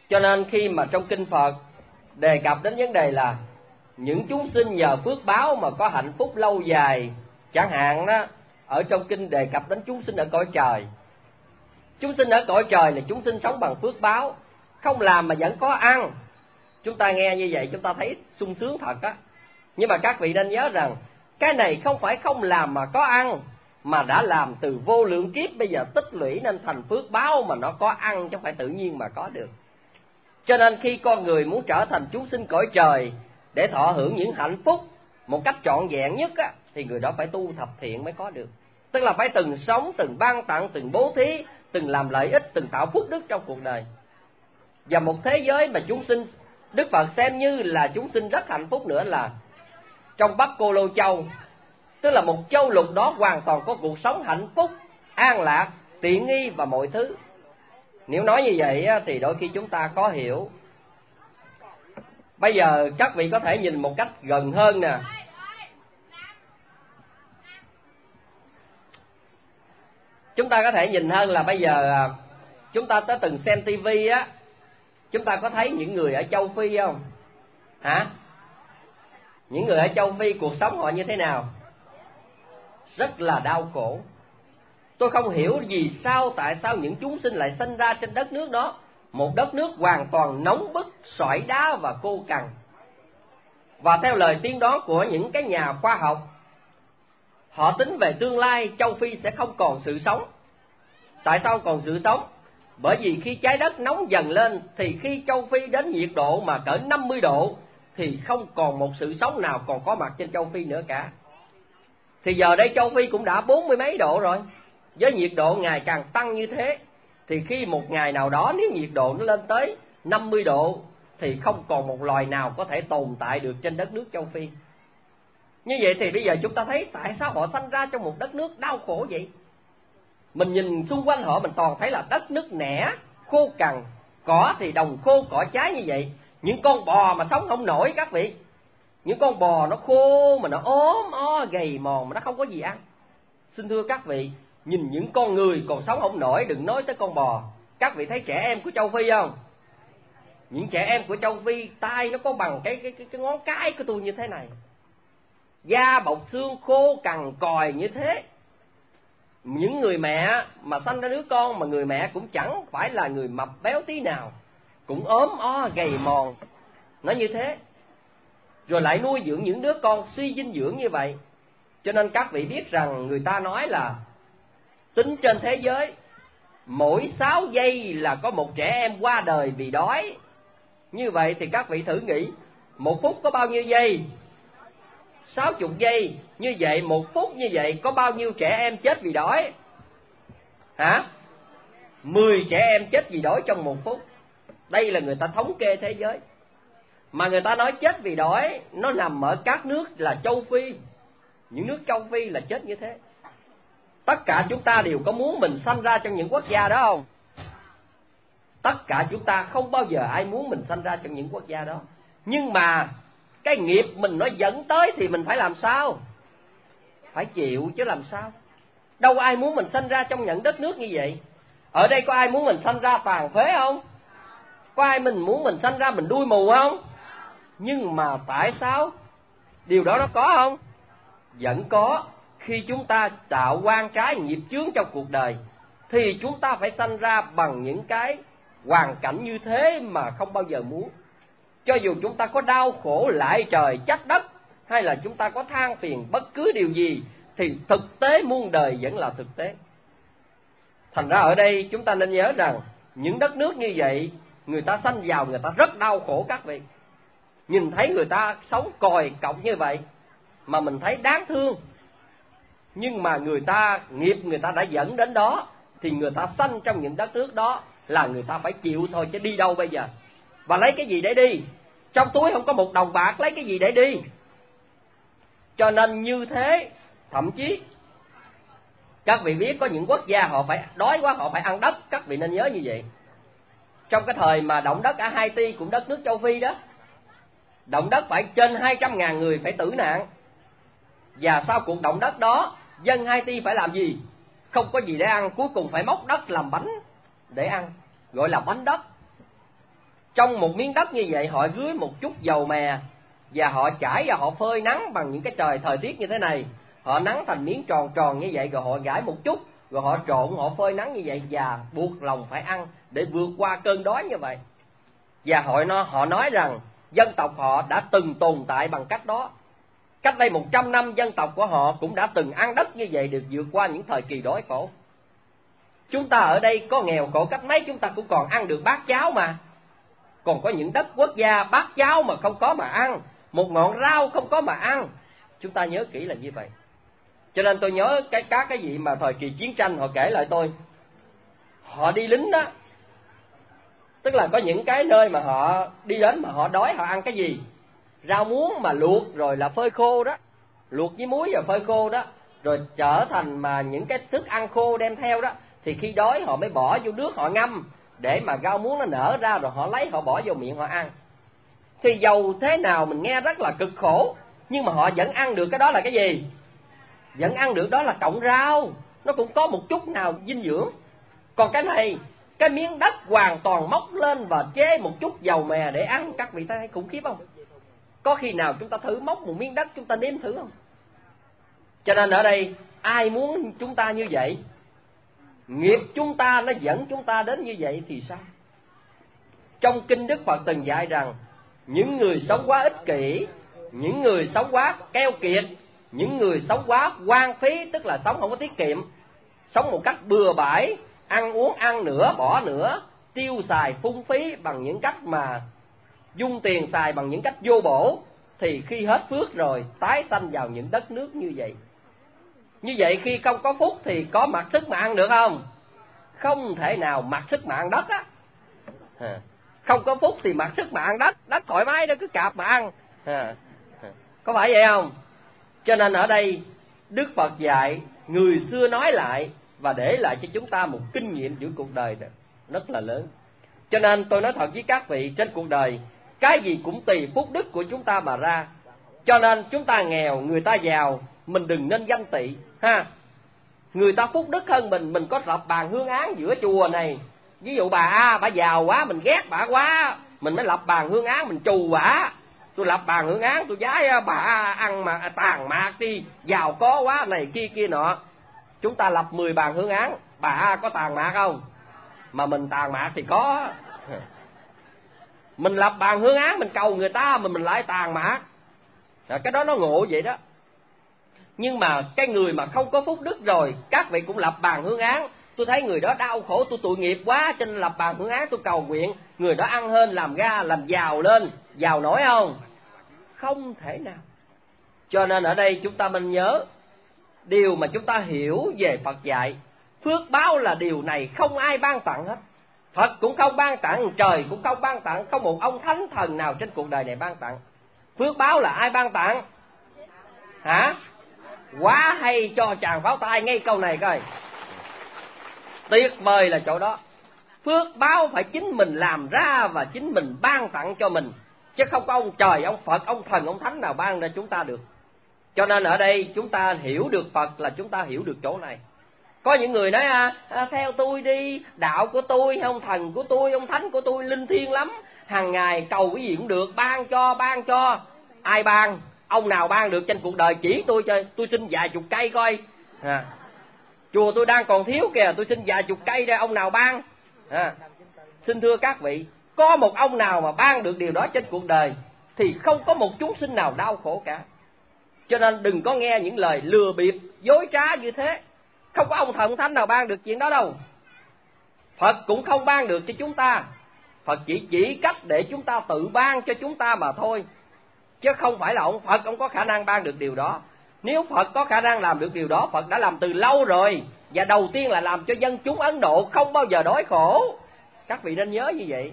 Cho nên khi mà trong kinh Phật đề cập đến vấn đề là những chúng sinh nhờ phước báo mà có hạnh phúc lâu dài, chẳng hạn đó, ở trong kinh đề cập đến chúng sinh ở cõi trời. Chúng sinh ở cõi trời là chúng sinh sống bằng phước báo, không làm mà vẫn có ăn. Chúng ta nghe như vậy chúng ta thấy sung sướng thật á. Nhưng mà các vị nên nhớ rằng cái này không phải không làm mà có ăn, mà đã làm từ vô lượng kiếp, bây giờ tích lũy nên thành phước báo mà nó có ăn, chứ không phải tự nhiên mà có được. Cho nên khi con người muốn trở thành chúng sinh cõi trời để thọ hưởng những hạnh phúc một cách trọn vẹn nhất á, thì người đó phải tu thập thiện mới có được. Tức là phải từng sống, từng ban tặng, từng bố thí, từng làm lợi ích, từng tạo phúc đức trong cuộc đời. Và một thế giới mà chúng sinh, Đức Phật xem như là chúng sinh rất hạnh phúc nữa là trong Bắc Cô Lô Châu. Tức là một châu lục đó hoàn toàn có cuộc sống hạnh phúc, an lạc, tiện nghi và mọi thứ. Nếu nói như vậy thì đôi khi chúng ta khó hiểu. Bây giờ các vị có thể nhìn một cách gần hơn nè. Chúng ta có thể nhìn hơn là bây giờ chúng ta đã từng xem tivi á, chúng ta có thấy những người ở châu Phi không? Hả? Những người ở châu Phi cuộc sống họ như thế nào? Rất là đau khổ. Tôi không hiểu tại sao những chúng sinh lại sinh ra trên đất nước đó, một đất nước hoàn toàn nóng bức, sỏi đá và khô cằn. Và theo lời tiên đoán của những cái nhà khoa học, họ tính về tương lai châu Phi sẽ không còn sự sống. Tại sao còn sự sống? Bởi vì khi trái đất nóng dần lên thì khi châu Phi đến nhiệt độ mà cỡ 50 độ thì không còn một sự sống nào còn có mặt trên châu Phi nữa cả. Thì giờ đây châu Phi cũng đã 40 mấy độ rồi. Với nhiệt độ ngày càng tăng như thế thì khi một ngày nào đó nếu nhiệt độ nó lên tới 50 độ thì không còn một loài nào có thể tồn tại được trên đất nước châu Phi. Như vậy thì bây giờ chúng ta thấy tại sao họ sanh ra trong một đất nước đau khổ vậy? Mình nhìn xung quanh họ mình toàn thấy là đất nứt nẻ, khô cằn, cỏ thì đồng khô cỏ trái như vậy. Những con bò mà sống không nổi các vị. Những con bò nó khô mà nó ốm o gầy mòn mà nó không có gì ăn. Xin thưa các vị, nhìn những con người còn sống không nổi, đừng nói tới con bò. Các vị thấy trẻ em của châu Phi không? Những trẻ em của châu Phi tay nó có bằng cái ngón cái của tôi như thế này, da bọc xương khô cằn còi như thế. Những người mẹ mà sanh ra đứa con mà người mẹ cũng chẳng phải là người mập béo tí nào, cũng ốm o gầy mòn, nó như thế. Rồi lại nuôi dưỡng những đứa con suy dinh dưỡng như vậy. Cho nên các vị biết rằng người ta nói là tính trên thế giới mỗi 6 giây là có một trẻ em qua đời vì đói. Như vậy thì các vị thử nghĩ, một phút có bao nhiêu giây? 60 giây. Như vậy một phút như vậy có bao nhiêu trẻ em chết vì đói? Hả? 10 trẻ em chết vì đói trong một phút. Đây là người ta thống kê thế giới. Mà người ta nói chết vì đói nó nằm ở các nước là châu Phi. Những nước châu Phi là chết như thế. Tất cả chúng ta đều có muốn mình sanh ra trong những quốc gia đó không? Tất cả chúng ta không bao giờ ai muốn mình sanh ra trong những quốc gia đó. Nhưng mà cái nghiệp mình nó dẫn tới thì mình phải làm sao? Phải chịu chứ làm sao? Đâu ai muốn mình sanh ra trong những đất nước như vậy. Ở đây có ai muốn mình sanh ra tàn phế không? Có ai mình muốn mình sanh ra mình đuôi mù không? Nhưng mà tại sao điều đó nó có không? Vẫn có. Khi chúng ta tạo oan trái nghiệp chướng trong cuộc đời thì chúng ta phải sanh ra bằng những cái hoàn cảnh như thế mà không bao giờ muốn. Cho dù chúng ta có đau khổ lại trời trách đất, hay là chúng ta có than phiền bất cứ điều gì, thì thực tế muôn đời vẫn là thực tế. Thành ra ở đây chúng ta nên nhớ rằng những đất nước như vậy, người ta sanh vào người ta rất đau khổ các vị. Nhìn thấy người ta sống còi cọc như vậy mà mình thấy đáng thương. Nhưng mà nghiệp người ta đã dẫn đến đó, thì người ta sanh trong những đất nước đó là người ta phải chịu thôi, chứ đi đâu bây giờ? Và lấy cái gì để đi? Trong túi không có một đồng bạc, lấy cái gì để đi? Cho nên như thế, thậm chí các vị biết có những quốc gia họ phải đói quá, họ phải ăn đất. Các vị nên nhớ như vậy. Trong cái thời mà động đất ở Haiti, cũng đất nước châu Phi đó, động đất phải trên 200.000 người phải tử nạn. Và sau cuộc động đất đó, dân Haiti phải làm gì? Không có gì để ăn, cuối cùng phải móc đất làm bánh để ăn, gọi là bánh đất. Trong một miếng đất như vậy, họ rưới một chút dầu mè và họ trải và họ phơi nắng bằng những cái thời tiết như thế này. Họ nắng thành miếng tròn tròn như vậy, rồi họ gãi một chút, rồi họ trộn, họ phơi nắng như vậy và buộc lòng phải ăn để vượt qua cơn đói như vậy. Và họ nói rằng dân tộc họ đã từng tồn tại bằng cách đó. Cách đây 100 năm dân tộc của họ cũng đã từng ăn đất như vậy, được vượt qua những thời kỳ đói khổ. Chúng ta ở đây có nghèo khổ cách mấy, chúng ta cũng còn ăn được bát cháo mà. Còn có những đất quốc gia bát cháo mà không có mà ăn, một ngọn rau không có mà ăn. Chúng ta nhớ kỹ là như vậy. Cho nên tôi nhớ các cái vị mà thời kỳ chiến tranh họ kể lại tôi, họ đi lính đó, tức là có những cái nơi mà họ đi đến mà họ đói, họ ăn cái gì? Rau muống mà luộc rồi là phơi khô đó, luộc với muối và phơi khô đó, rồi trở thành mà những cái thức ăn khô đem theo đó, thì khi đói họ mới bỏ vô nước họ ngâm để mà rau muống nó nở ra, rồi họ lấy họ bỏ vô miệng họ ăn. Thì dầu thế nào mình nghe rất là cực khổ, nhưng mà họ vẫn ăn được cái đó là cái gì? Vẫn ăn được đó là cọng rau, nó cũng có một chút nào dinh dưỡng. Còn cái này, cái miếng đất hoàn toàn móc lên và chế một chút dầu mè để ăn, các vị thấy khủng khiếp không? Có khi nào chúng ta thử móc một miếng đất chúng ta nếm thử không? Cho nên ở đây ai muốn chúng ta như vậy? Nghiệp chúng ta nó dẫn chúng ta đến như vậy thì sao? Trong kinh Đức Phật từng dạy rằng những người sống quá ích kỷ, những người sống quá keo kiệt, những người sống quá hoang phí, tức là sống không có tiết kiệm, sống một cách bừa bãi, ăn uống ăn nửa bỏ nửa, tiêu xài phung phí bằng những cách mà dung tiền xài bằng những cách vô bổ, thì khi hết phước rồi tái sanh vào những đất nước như vậy. Như vậy khi không có phúc thì có mặc sức mà ăn được không? Không thể nào mặc sức mà ăn đất á. Không có phúc thì mặc sức mà ăn đất, đất thoải mái đó, cứ cạp mà ăn. Có phải vậy không? Cho nên ở đây Đức Phật dạy, người xưa nói lại và để lại cho chúng ta một kinh nghiệm giữa cuộc đời rất là lớn. Cho nên tôi nói thật với các vị, trên cuộc đời cái gì cũng tùy phúc đức của chúng ta mà ra. Cho nên chúng ta nghèo, người ta giàu, mình đừng nên ganh tị ha. Người ta phúc đức hơn mình có lập bàn hương án giữa chùa này. Ví dụ bà A, bà giàu quá, mình ghét bà quá, mình mới lập bàn hương án, mình trù bà. Tôi lập bàn hương án, tôi giái bà A ăn mà tàn mạc đi, giàu có quá này kia nọ. Chúng ta lập 10 bàn hương án, bà A có tàn mạc không? Mà mình tàn mạc thì có. Mình lập bàn hương án, mình cầu người ta mà mình lại tàn mạc. Cái đó nó ngộ vậy đó. Nhưng mà cái người mà không có phúc đức rồi, các vị cũng lập bàn hương án, tôi thấy người đó đau khổ, tôi tội nghiệp quá, cho nên lập bàn hương án, tôi cầu nguyện người đó ăn hên làm ra, làm giàu lên. Giàu nổi không? Không thể nào. Cho nên ở đây chúng ta nên nhớ, điều mà chúng ta hiểu về Phật dạy, phước báo là điều này không ai ban tặng hết. Phật cũng không ban tặng, trời cũng không ban tặng, không một ông thánh thần nào trên cuộc đời này ban tặng. Phước báo là ai ban tặng? Hả? Quá hay, cho chàng pháo tay ngay câu này coi. Tuyệt vời là chỗ đó. Phước báo phải chính mình làm ra và chính mình ban tặng cho mình, chứ không có ông trời, ông Phật, ông thần, ông thánh nào ban ra chúng ta được. Cho nên ở đây chúng ta hiểu được Phật là chúng ta hiểu được chỗ này. Có những người nói theo tôi đi, đạo của tôi, ông thần của tôi, ông thánh của tôi linh thiêng lắm, hàng ngày cầu cái gì cũng được, ban cho. Ai ban? Ông nào ban được trên cuộc đời chỉ tôi chơi, tôi xin vài chục cây coi. Chùa tôi đang còn thiếu kìa, tôi xin vài chục cây ra, ông nào ban? Xin thưa các vị, có một ông nào mà ban được điều đó trên cuộc đời thì không có một chúng sinh nào đau khổ cả. Cho nên đừng có nghe những lời lừa bịp, dối trá như thế. Không có ông thần thánh nào ban được chuyện đó đâu. Phật cũng không ban được cho chúng ta. Phật chỉ cách để chúng ta tự ban cho chúng ta mà thôi, chứ không phải là ông Phật ông có khả năng ban được điều đó. Nếu Phật có khả năng làm được điều đó, Phật đã làm từ lâu rồi. Và đầu tiên là làm cho dân chúng Ấn Độ không bao giờ đói khổ. Các vị nên nhớ như vậy.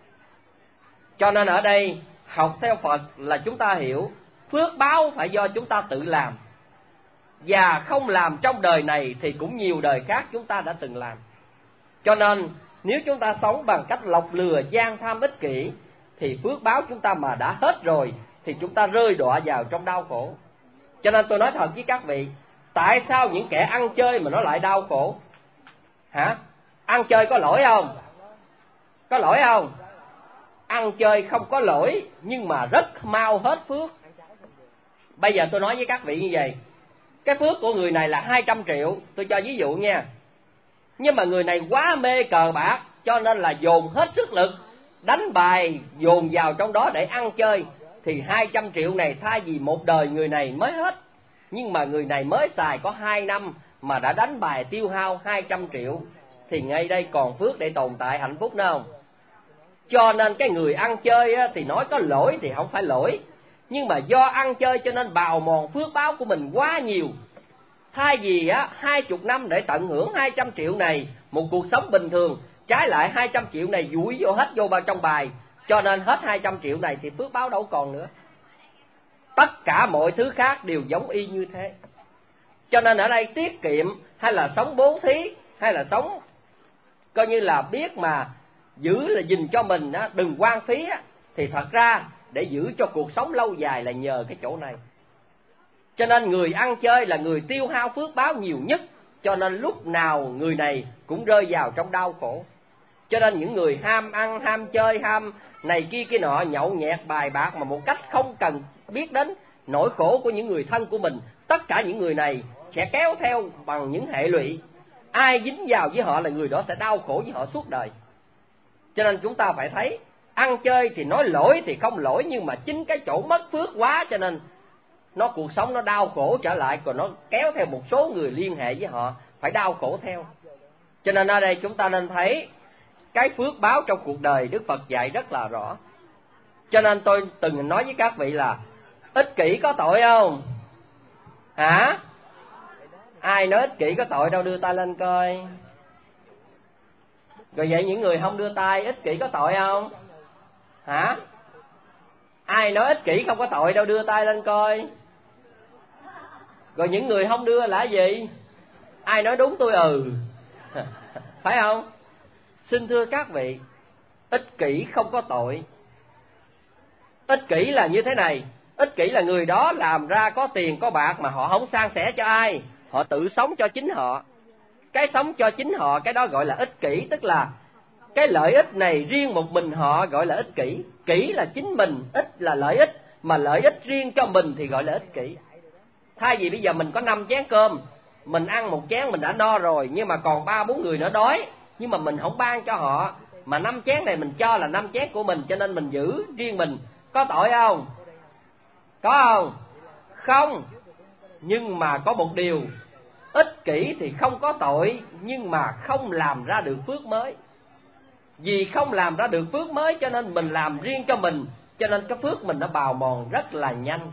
Cho nên ở đây học theo Phật là chúng ta hiểu phước báo phải do chúng ta tự làm. Và không làm trong đời này thì cũng nhiều đời khác chúng ta đã từng làm. Cho nên nếu chúng ta sống bằng cách lọc lừa, gian tham, ích kỷ, thì phước báo chúng ta mà đã hết rồi thì chúng ta rơi đọa vào trong đau khổ. Cho nên tôi nói thật với các vị, tại sao những kẻ ăn chơi mà nó lại đau khổ? Hả? Ăn chơi có lỗi không? Có lỗi không? ăn chơi không có lỗi nhưng mà rất mau hết phước. Bây giờ tôi nói với các vị như vậy, cái phước của người này là 200 triệu, tôi cho ví dụ nha. Nhưng mà người này quá mê cờ bạc, cho nên là dồn hết sức lực, đánh bài dồn vào trong đó để ăn chơi. Thì 200 triệu này thay vì một đời người này mới hết, nhưng mà người này mới xài có 2 năm mà đã đánh bài tiêu hao 200 triệu. Thì ngay đây còn phước để tồn tại hạnh phúc nữa không? Cho nên cái người ăn chơi á, thì nói có lỗi thì không phải lỗi, nhưng mà do ăn chơi cho nên bào mòn phước báo của mình quá nhiều. Thay vì 20 năm để tận hưởng 200 triệu này, một cuộc sống bình thường, trái lại 200 triệu này dũi vô hết vô trong bài, cho nên hết 200 triệu này thì phước báo đâu còn nữa. Tất cả mọi thứ khác đều giống y như thế. Cho nên ở đây tiết kiệm hay là sống bố thí hay là sống coi như là biết mà giữ là gìn cho mình đừng hoang phí thì thật ra để giữ cho cuộc sống lâu dài là nhờ cái chỗ này. Cho nên người ăn chơi là người tiêu hao phước báo nhiều nhất, cho nên lúc nào người này cũng rơi vào trong đau khổ. Cho nên những người ham ăn, ham chơi, ham này kia kia nọ, nhậu nhẹt bài bạc mà một cách không cần biết đến nỗi khổ của những người thân của mình, tất cả những người này sẽ kéo theo bằng những hệ lụy. Ai dính vào với họ là người đó sẽ đau khổ với họ suốt đời. Cho nên chúng ta phải thấy, ăn chơi thì nói lỗi thì không lỗi, nhưng mà chính cái chỗ mất phước quá cho nên cuộc sống nó đau khổ trở lại, còn nó kéo theo một số người liên hệ với họ phải đau khổ theo. Cho nên ở đây chúng ta nên thấy cái phước báo trong cuộc đời Đức Phật dạy rất là rõ. Cho nên tôi từng nói với các vị là ích kỷ có tội không? Hả? Ai nói ích kỷ có tội đâu, đưa tay lên coi. Rồi vậy những người không đưa tay, ích kỷ có tội không? Hả? Ai nói ích kỷ không có tội đâu, đưa tay lên coi. Rồi những người không đưa là gì? Ai nói đúng tôi phải không? Xin thưa các vị, ích kỷ không có tội. Ích kỷ là như thế này, ích kỷ là người đó làm ra có tiền có bạc mà họ không san sẻ cho ai, họ tự sống cho chính họ. Cái sống cho chính họ, cái đó gọi là ích kỷ, tức là cái lợi ích này riêng một mình họ gọi là ích kỷ. Kỷ là chính mình, ích là lợi ích, mà lợi ích riêng cho mình thì gọi là ích kỷ. Thay vì bây giờ mình có 5 chén cơm, mình ăn một chén mình đã no rồi, nhưng mà còn 3-4 người nữa đói, nhưng mà mình không ban cho họ, mà 5 chén này mình cho là 5 chén của mình, cho nên mình giữ riêng mình, có tội không? Có không? Không. Nhưng mà có một điều, ích kỷ thì không có tội, nhưng mà không làm ra được phước mới. Vì không làm ra được phước mới cho nên mình làm riêng cho mình, cho nên cái phước mình nó bào mòn rất là nhanh.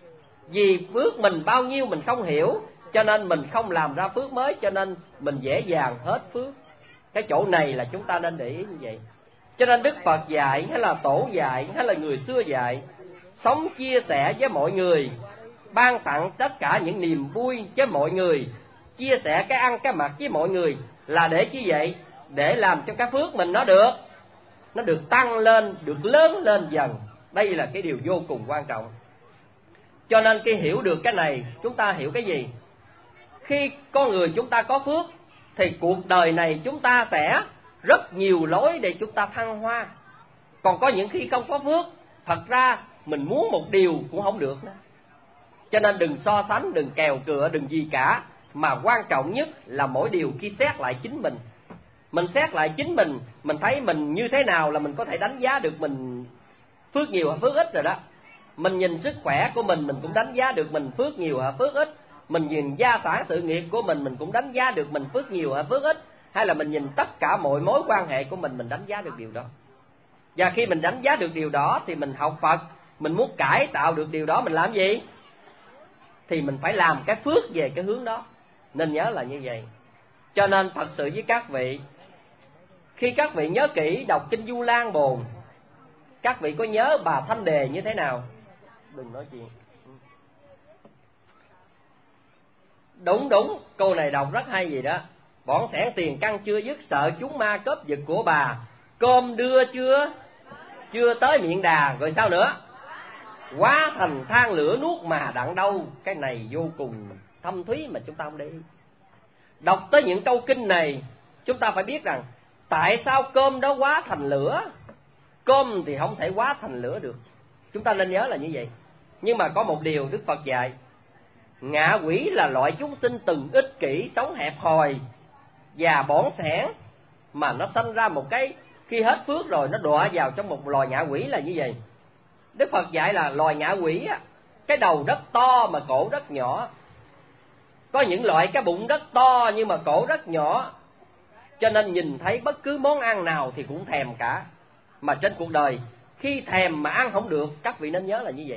Vì phước mình bao nhiêu mình không hiểu, cho nên mình không làm ra phước mới, cho nên mình dễ dàng hết phước. Cái chỗ này là chúng ta nên để ý như vậy. Cho nên Đức Phật dạy, hay là Tổ dạy, hay là người xưa dạy, sống chia sẻ với mọi người, ban tặng tất cả những niềm vui với mọi người, chia sẻ cái ăn cái mặc với mọi người, là để chi vậy? Để làm cho cái phước mình nó được tăng lên, được lớn lên dần. Đây là cái điều vô cùng quan trọng. Cho nên khi hiểu được cái này, chúng ta hiểu cái gì? Khi con người chúng ta có phước thì cuộc đời này chúng ta sẽ rất nhiều lối để chúng ta thăng hoa. Còn có những khi không có phước, thật ra mình muốn một điều cũng không được nữa. Cho nên đừng so sánh, đừng kèo cựa, đừng gì cả, mà quan trọng nhất là mỗi điều khi xét lại chính mình. Mình xét lại chính mình thấy mình như thế nào là mình có thể đánh giá được mình phước nhiều hay phước ít rồi đó. Mình nhìn sức khỏe của mình cũng đánh giá được mình phước nhiều hay phước ít. Mình nhìn gia sản sự nghiệp của mình cũng đánh giá được mình phước nhiều hay phước ít. Hay là mình nhìn tất cả mọi mối quan hệ của mình đánh giá được điều đó. Và khi mình đánh giá được điều đó thì mình học Phật, mình muốn cải tạo được điều đó, mình làm gì? Thì mình phải làm cái phước về cái hướng đó. Nên nhớ là như vậy. Cho nên thật sự với các vị, khi các vị nhớ kỹ đọc kinh Du Lan Bồn, các vị có nhớ bà Thanh Đề như thế nào? Đừng nói chuyện. Đúng, câu này đọc rất hay gì đó. Bỏn sẻn tiền căn chưa dứt, sợ chúng ma cướp giật của bà. Cơm đưa chưa tới miệng đà, rồi sao nữa? Quá thành than lửa nuốt mà đặng đâu. Cái này vô cùng thâm thúy mà chúng ta không để ý. Đọc tới những câu kinh này, chúng ta phải biết rằng tại sao cơm đó quá thành lửa. Cơm thì không thể hóa thành lửa được, chúng ta nên nhớ là như vậy. Nhưng mà có một điều Đức Phật dạy, ngạ quỷ là loại chúng sinh từng ích kỷ, sống hẹp hòi và bỏn sẻn, mà nó sanh ra một cái, khi hết phước rồi nó đọa vào trong một loài ngạ quỷ là như vậy. Đức Phật dạy là loài ngạ quỷ á, cái đầu rất to mà cổ rất nhỏ. Có những loại cái bụng rất to nhưng mà cổ rất nhỏ, cho nên nhìn thấy bất cứ món ăn nào thì cũng thèm cả. Mà trên cuộc đời khi thèm mà ăn không được, các vị nên nhớ là như vậy.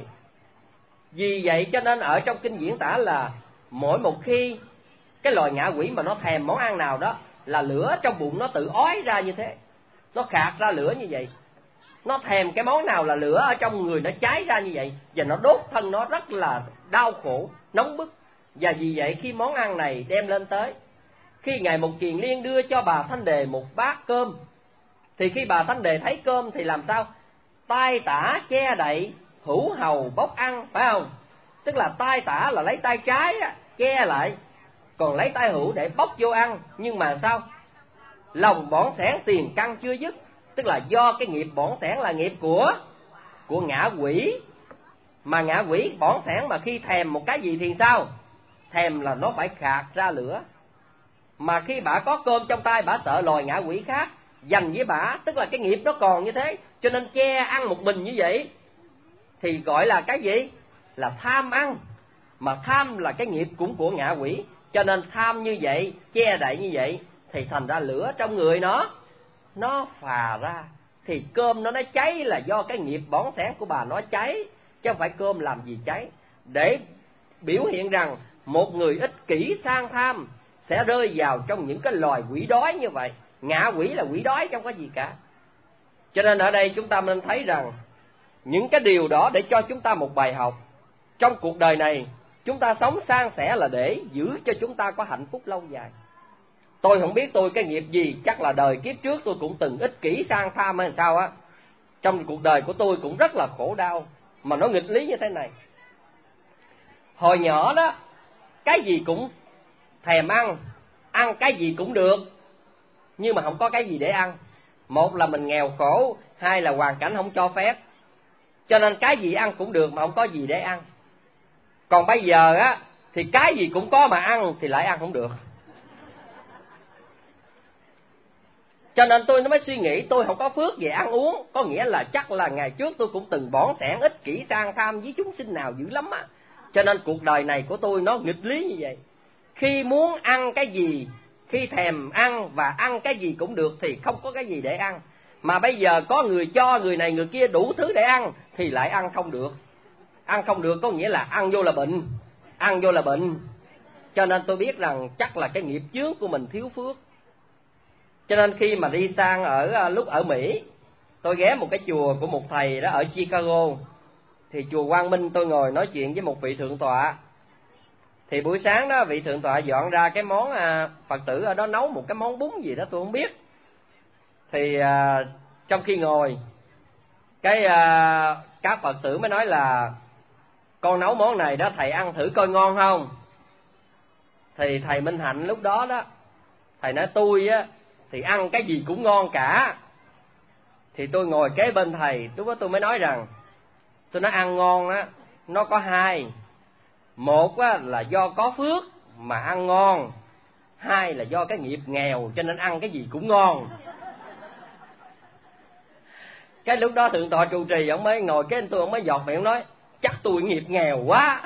Vì vậy cho nên ở trong kinh diễn tả là mỗi một khi cái loài ngạ quỷ mà nó thèm món ăn nào đó, là lửa trong bụng nó tự ói ra như thế, nó khạc ra lửa như vậy. Nó thèm cái món nào là lửa ở trong người nó cháy ra như vậy, và nó đốt thân nó rất là đau khổ, nóng bức. Và vì vậy khi món ăn này đem lên tới, khi Ngài Mục Kiền Liên đưa cho bà Thanh Đề một bát cơm, thì khi bà Thanh Đề thấy cơm thì làm sao? Tai tả che đậy, hữu hầu bốc ăn, phải không? Tức là tai tả là lấy tay trái che lại, còn lấy tay hữu để bốc vô ăn. Nhưng mà sao? Lòng bỏn sẻn tiền căn chưa dứt, tức là do cái nghiệp bỏn sẻn là nghiệp của ngạ quỷ. Mà ngạ quỷ bỏn sẻn mà khi thèm một cái gì thì sao? Thèm là nó phải khạc ra lửa. Mà khi bả có cơm trong tay, bả sợ loài ngạ quỷ khác giành với bả, tức là cái nghiệp nó còn như thế, cho nên che ăn một mình như vậy, thì gọi là cái gì? Là tham ăn. Mà tham là cái nghiệp cũng của ngạ quỷ, cho nên tham như vậy, che đậy như vậy, thì thành ra lửa trong người nó phà ra. Thì cơm nó cháy là do cái nghiệp bỏn sẻn của bà nó cháy, chứ không phải cơm làm gì cháy. Để biểu hiện rằng một người ích kỷ sang tham sẽ rơi vào trong những cái loài quỷ đói như vậy. Ngạ quỷ là quỷ đói, không có gì cả. Cho nên ở đây chúng ta nên thấy rằng những cái điều đó để cho chúng ta một bài học. Trong cuộc đời này chúng ta sống san sẻ là để giữ cho chúng ta có hạnh phúc lâu dài. Tôi không biết tôi cái nghiệp gì, chắc là đời kiếp trước tôi cũng từng ích kỷ sang tham hay sao á. Trong cuộc đời của tôi cũng rất là khổ đau, mà nó nghịch lý như thế này. Hồi nhỏ đó, cái gì cũng thèm ăn, ăn cái gì cũng được, nhưng mà không có cái gì để ăn. Một là mình nghèo khổ, hai là hoàn cảnh không cho phép, cho nên cái gì ăn cũng được mà không có gì để ăn. Còn bây giờ á, thì cái gì cũng có mà ăn thì lại ăn không được. Cho nên tôi mới suy nghĩ tôi không có phước về ăn uống, có nghĩa là chắc là ngày trước tôi cũng từng bỏn sẻn ích kỷ sang tham với chúng sinh nào dữ lắm á. Cho nên cuộc đời này của tôi nó nghịch lý như vậy. Khi muốn ăn cái gì, khi thèm ăn và ăn cái gì cũng được thì không có cái gì để ăn. Mà bây giờ có người cho người này người kia đủ thứ để ăn thì lại ăn không được. Ăn không được có nghĩa là ăn vô là bệnh, ăn vô là bệnh. Cho nên tôi biết rằng chắc là cái nghiệp chướng của mình thiếu phước. Cho nên khi mà đi sang lúc ở Mỹ, tôi ghé một cái chùa của một thầy đó ở Chicago. Thì chùa Quang Minh tôi ngồi nói chuyện với một vị thượng tọa. Thì buổi sáng đó vị thượng tọa dọn ra cái món Phật tử ở đó nấu một cái món bún gì đó tôi không biết. Thì trong khi ngồi, các Phật tử mới nói là con nấu món này đó, thầy ăn thử coi ngon không. Thì thầy Minh Hạnh lúc đó đó, thầy nói tôi á thì ăn cái gì cũng ngon cả. Thì tôi ngồi kế bên thầy, lúc đó tôi mới nói rằng, tôi nói ăn ngon á, nó có hai. Một á là do có phước mà ăn ngon, hai là do cái nghiệp nghèo cho nên ăn cái gì cũng ngon. Cái lúc đó thượng tọa trụ trì ông mới ngồi kế tôi, ông mới giọt miệng nói chắc tôi nghiệp nghèo quá.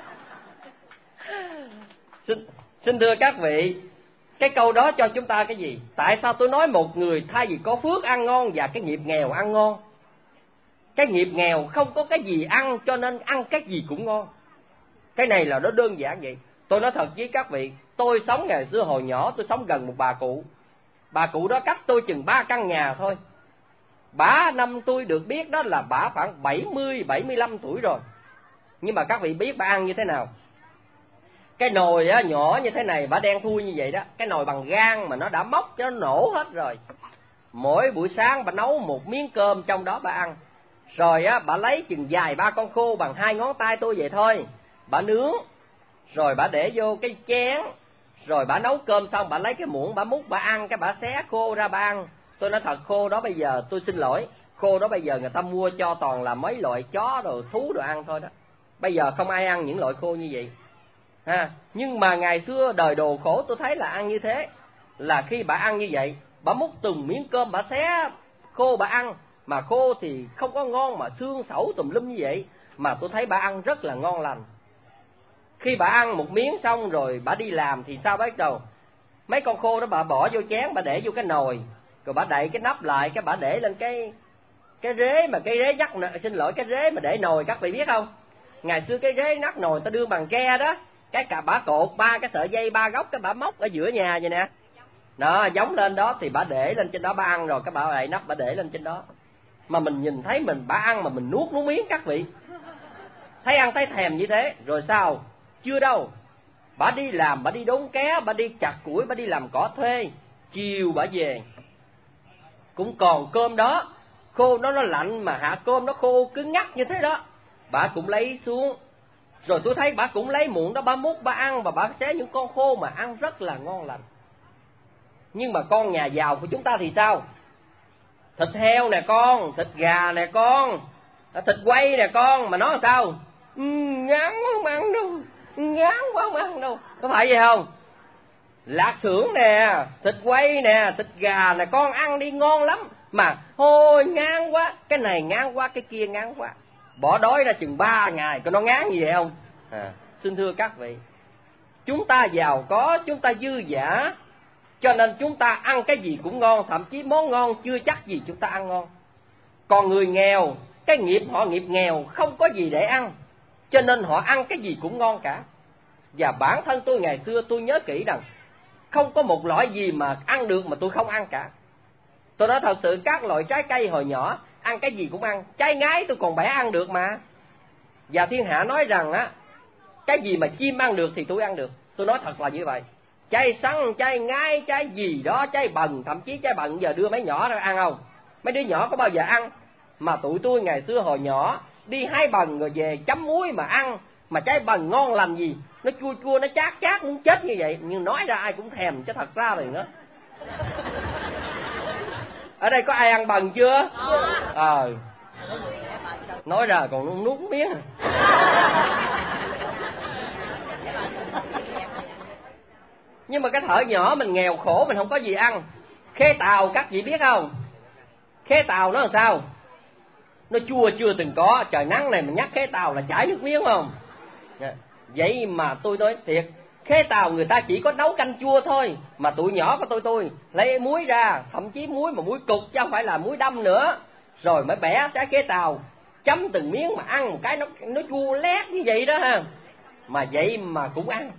Xin thưa các vị, cái câu đó cho chúng ta cái gì? Tại sao tôi nói một người thay vì có phước ăn ngon và cái nghiệp nghèo ăn ngon? Cái nghiệp nghèo không có cái gì ăn cho nên ăn cái gì cũng ngon. Cái này là nó đơn giản vậy. Tôi nói thật với các vị, tôi sống ngày xưa hồi nhỏ tôi sống gần một bà cụ. Bà cụ đó cách tôi chừng 3 căn nhà thôi. Bả năm tôi được biết đó là bả khoảng 70-75 tuổi rồi. Nhưng mà các vị biết bả ăn như thế nào? Cái nồi á, nhỏ như thế này, bả đen thui như vậy đó. Cái nồi bằng gang mà nó đã móc cho nó nổ hết rồi. Mỗi buổi sáng bả nấu một miếng cơm trong đó bả ăn. Rồi á, bả lấy chừng vài ba con khô bằng 2 ngón tay tôi vậy thôi. Bả nướng, rồi bả để vô cái chén. Rồi bả nấu cơm xong, bả lấy cái muỗng, bả múc, bả ăn, cái bả xé khô ra bả ăn. Tôi nói thật, khô đó bây giờ tôi xin lỗi, Khô đó bây giờ người ta mua cho toàn là mấy loại chó rồi thú đồ ăn thôi đó. Bây giờ không ai ăn những loại khô như vậy ha. Nhưng mà ngày xưa đời đồ khổ tôi thấy là ăn như thế, là khi bà ăn như vậy, bà múc từng miếng cơm bà xé khô bà ăn, mà khô thì không có ngon mà xương sẩu tùm lum như vậy, mà tôi thấy bà ăn rất là ngon lành. Khi bà ăn một miếng xong rồi bà đi làm thì sao bắt đầu? Mấy con khô đó bà bỏ vô chén, bà để vô cái nồi, rồi bà đậy cái nắp lại, cái bà để lên cái rế, mà cái rế nhắc, xin lỗi, cái rế mà để nồi, các vị biết không? Ngày xưa cái rế nắp nồi ta đưa bằng tre đó, cái cả bà cột 3 cái sợi dây 3 góc, cái bà móc ở giữa nhà vậy nè. Đó, giống lên đó thì bà để lên trên đó bà ăn, rồi cái bà đậy nắp bà để lên trên đó. Mà mình nhìn thấy bà ăn mà mình nuốt miếng, các vị. Thấy ăn thấy thèm như thế, rồi sao? Chưa đâu. Bà đi làm, bà đi đốn ké, bà đi chặt củi, bà đi làm cỏ thuê, chiều bà về cũng còn cơm đó. Khô nó lạnh mà hạ cơm nó khô cứng ngắc như thế đó, bà cũng lấy xuống. Rồi tôi thấy bà cũng lấy muỗng đó, bà múc bà ăn, và bà xé những con khô mà ăn rất là ngon lành. Nhưng mà con nhà giàu của chúng ta thì sao? Thịt heo nè con, thịt gà nè con, thịt quay nè con, mà nói làm sao? Ngán quá không ăn đâu, ngán quá không ăn đâu. Có phải vậy không? Lạc xưởng nè, thịt quay nè, thịt gà nè con, ăn đi ngon lắm, mà thôi ngán quá, cái này ngán quá, cái kia ngán quá. Bỏ đói ra chừng 3 ngày, có nó ngán gì vậy không? Xin thưa các vị, chúng ta giàu có, chúng ta dư dả, cho nên chúng ta ăn cái gì cũng ngon, thậm chí món ngon chưa chắc gì chúng ta ăn ngon. Còn người nghèo, cái nghiệp họ nghiệp nghèo, không có gì để ăn, cho nên họ ăn cái gì cũng ngon cả. Và bản thân tôi ngày xưa tôi nhớ kỹ rằng không có một loại gì mà ăn được mà tôi không ăn cả. Tôi nói thật sự, các loại trái cây hồi nhỏ ăn cái gì cũng ăn. Trái ngái tôi còn bẻ ăn được mà. Và thiên hạ nói rằng á, cái gì mà chim ăn được thì tôi ăn được. Tôi nói thật là như vậy. Trái sắn, trái ngái, trái gì đó, trái bần, thậm chí trái bần giờ đưa mấy nhỏ ra ăn không? Mấy đứa nhỏ có bao giờ ăn? Mà tụi tôi ngày xưa hồi nhỏ đi hái bần rồi về chấm muối mà ăn. Mà trái bần ngon lành gì, nó chua chua, nó chát chát muốn chết như vậy, nhưng nói ra ai cũng thèm, chứ thật ra rồi nữa. Ở đây có ai ăn bần chưa? Nói ra còn nuốt miếng. Nhưng mà cái thợ nhỏ mình nghèo khổ, mình không có gì ăn. Khế tàu các vị biết không? Khế tàu nó làm sao? Nó chua chưa từng có, trời nắng này mình nhắc khế tàu là chảy nước miếng không? Vậy mà tôi nói thiệt, khế tàu người ta chỉ có nấu canh chua thôi, mà tụi nhỏ của tôi lấy muối ra, thậm chí muối mà muối cục chứ không phải là muối đâm nữa, rồi mới bẻ trái khế tàu chấm từng miếng mà ăn một cái nó chua lét như vậy đó ha. Mà vậy mà cũng ăn.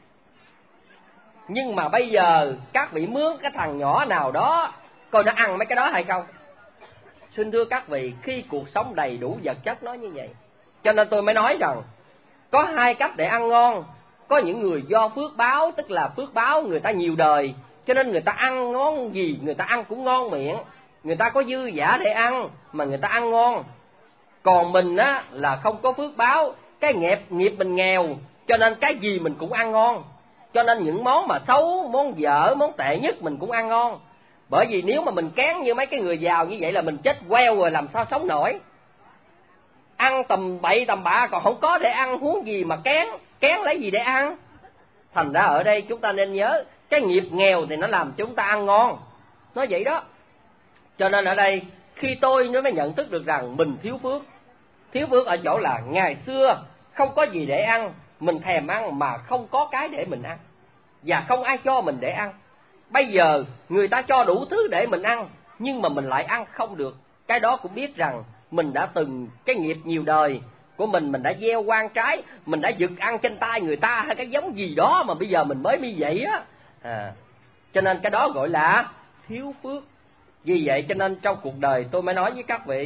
Nhưng mà bây giờ các vị mướn cái thằng nhỏ nào đó coi nó ăn mấy cái đó hay không? Xin thưa các vị, khi cuộc sống đầy đủ vật chất nó như vậy, cho nên tôi mới nói rằng có hai cách để ăn ngon. Có những người do phước báo, tức là phước báo người ta nhiều đời, cho nên người ta ăn ngon gì người ta ăn cũng ngon miệng, người ta có dư dả để ăn mà người ta ăn ngon. Còn mình á là không có phước báo, cái nghiệp mình nghèo, cho nên cái gì mình cũng ăn ngon. Cho nên những món mà xấu, món dở, món tệ nhất mình cũng ăn ngon. Bởi vì nếu mà mình kén như mấy cái người giàu như vậy là mình chết queo rồi, làm sao sống nổi. Ăn tầm bậy tầm bạ còn không có để ăn, huống gì mà kén lấy gì để ăn. Thành ra ở đây chúng ta nên nhớ, cái nghiệp nghèo thì nó làm chúng ta ăn ngon, nói vậy đó. Cho nên ở đây khi tôi mới nhận thức được rằng mình thiếu phước. Thiếu phước ở chỗ là ngày xưa không có gì để ăn, mình thèm ăn mà không có cái để mình ăn, và không ai cho mình để ăn. Bây giờ người ta cho đủ thứ để mình ăn, nhưng mà mình lại ăn không được. Cái đó cũng biết rằng mình đã từng cái nghiệp nhiều đời của mình đã gieo quan trái, mình đã giật ăn trên tay người ta hay cái giống gì đó mà bây giờ mình mới như vậy á. Cho nên cái đó gọi là thiếu phước. Vì vậy cho nên trong cuộc đời tôi mới nói với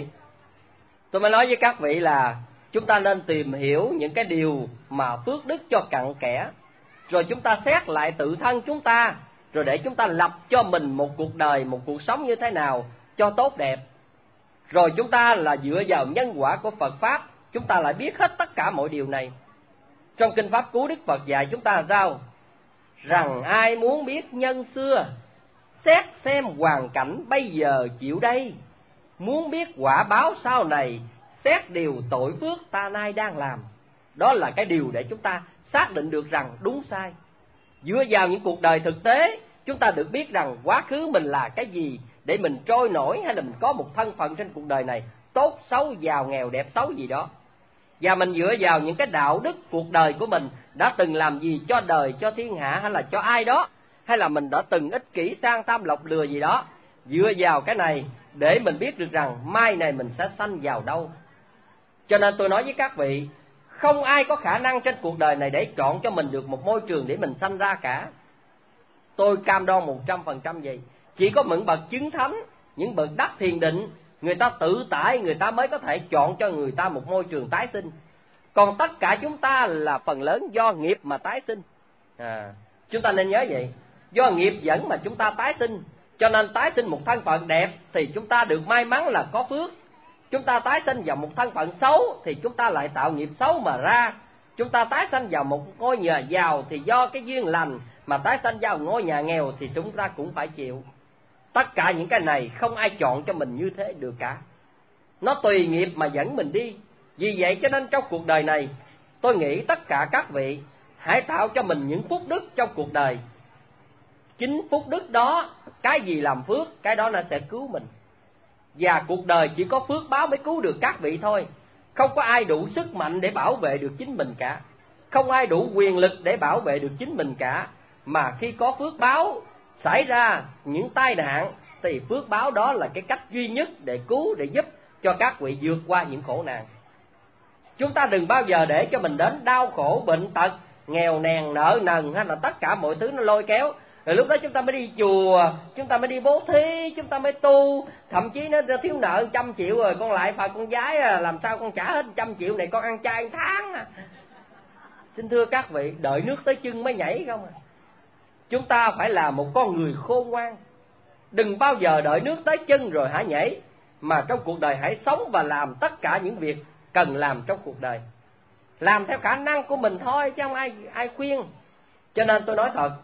các vị là chúng ta nên tìm hiểu những cái điều mà phước đức cho cặn kẽ, rồi chúng ta xét lại tự thân chúng ta, rồi để chúng ta lập cho mình một cuộc đời, một cuộc sống như thế nào cho tốt đẹp. Rồi chúng ta là dựa vào nhân quả của Phật Pháp, chúng ta lại biết hết tất cả mọi điều này. Trong Kinh Pháp Cú Đức Phật dạy chúng ta là sao? Rằng ai muốn biết nhân xưa, xét xem hoàn cảnh bây giờ chịu đây. muốn biết quả báo sau này, xét điều tội phước ta nay đang làm. Đó là cái điều để chúng ta xác định được rằng đúng sai. Dựa vào những cuộc đời thực tế, chúng ta được biết rằng quá khứ mình là cái gì để mình trôi nổi, hay là mình có một thân phận trên cuộc đời này, tốt, xấu, giàu, nghèo, đẹp, xấu gì đó. Và mình dựa vào những cái đạo đức cuộc đời của mình đã từng làm gì cho đời, cho thiên hạ, hay là cho ai đó, hay là mình đã từng ích kỷ, sang tham, lọc lừa gì đó. Dựa vào cái này để mình biết được rằng mai này mình sẽ sanh vào đâu. Cho nên tôi nói với các vị, không ai có khả năng trên cuộc đời này để chọn cho mình được một môi trường để mình sanh ra cả. Tôi cam đoan 100% vậy. Chỉ có những bậc chứng thánh, những bậc đắc thiền định, người ta tự tại, người ta mới có thể chọn cho người ta một môi trường tái sinh. Còn tất cả chúng ta là phần lớn do nghiệp mà tái sinh. Chúng ta nên nhớ vậy. Do nghiệp dẫn mà chúng ta tái sinh. Cho nên tái sinh một thân phận đẹp thì chúng ta được may mắn là có phước. Chúng ta tái sinh vào một thân phận xấu thì chúng ta lại tạo nghiệp xấu mà ra. Chúng ta tái sinh vào một ngôi nhà giàu thì do cái duyên lành, mà tái sinh vào ngôi nhà nghèo thì chúng ta cũng phải chịu. Tất cả những cái này không ai chọn cho mình như thế được cả. Nó tùy nghiệp mà dẫn mình đi. Vì vậy cho nên trong cuộc đời này, tôi nghĩ tất cả các vị hãy tạo cho mình những phúc đức trong cuộc đời. Chính phúc đức đó, cái gì làm phước, cái đó nó sẽ cứu mình. Và cuộc đời chỉ có phước báo mới cứu được các vị thôi. Không có ai đủ sức mạnh để bảo vệ được chính mình cả. Không ai đủ quyền lực để bảo vệ được chính mình cả. Mà khi có phước báo xảy ra những tai nạn thì phước báo đó là cái cách duy nhất để cứu, để giúp cho các vị vượt qua những khổ nạn. Chúng ta đừng bao giờ để cho mình đến đau khổ, bệnh tật, nghèo nàn, nợ nần, hay là tất cả mọi thứ nó lôi kéo. Rồi lúc đó chúng ta mới đi chùa, chúng ta mới đi bố thí, chúng ta mới tu. Thậm chí nó thiếu nợ 100 triệu rồi, con lại phạt con gái làm sao con trả hết 100 triệu này, con ăn chay 1 tháng. Xin thưa các vị, đợi nước tới chân mới nhảy không à. Chúng ta phải là một con người khôn ngoan. Đừng bao giờ đợi nước tới chân rồi hãy nhảy. Mà trong cuộc đời hãy sống và làm tất cả những việc cần làm trong cuộc đời. Làm theo khả năng của mình thôi, chứ không ai khuyên. Cho nên tôi nói thật,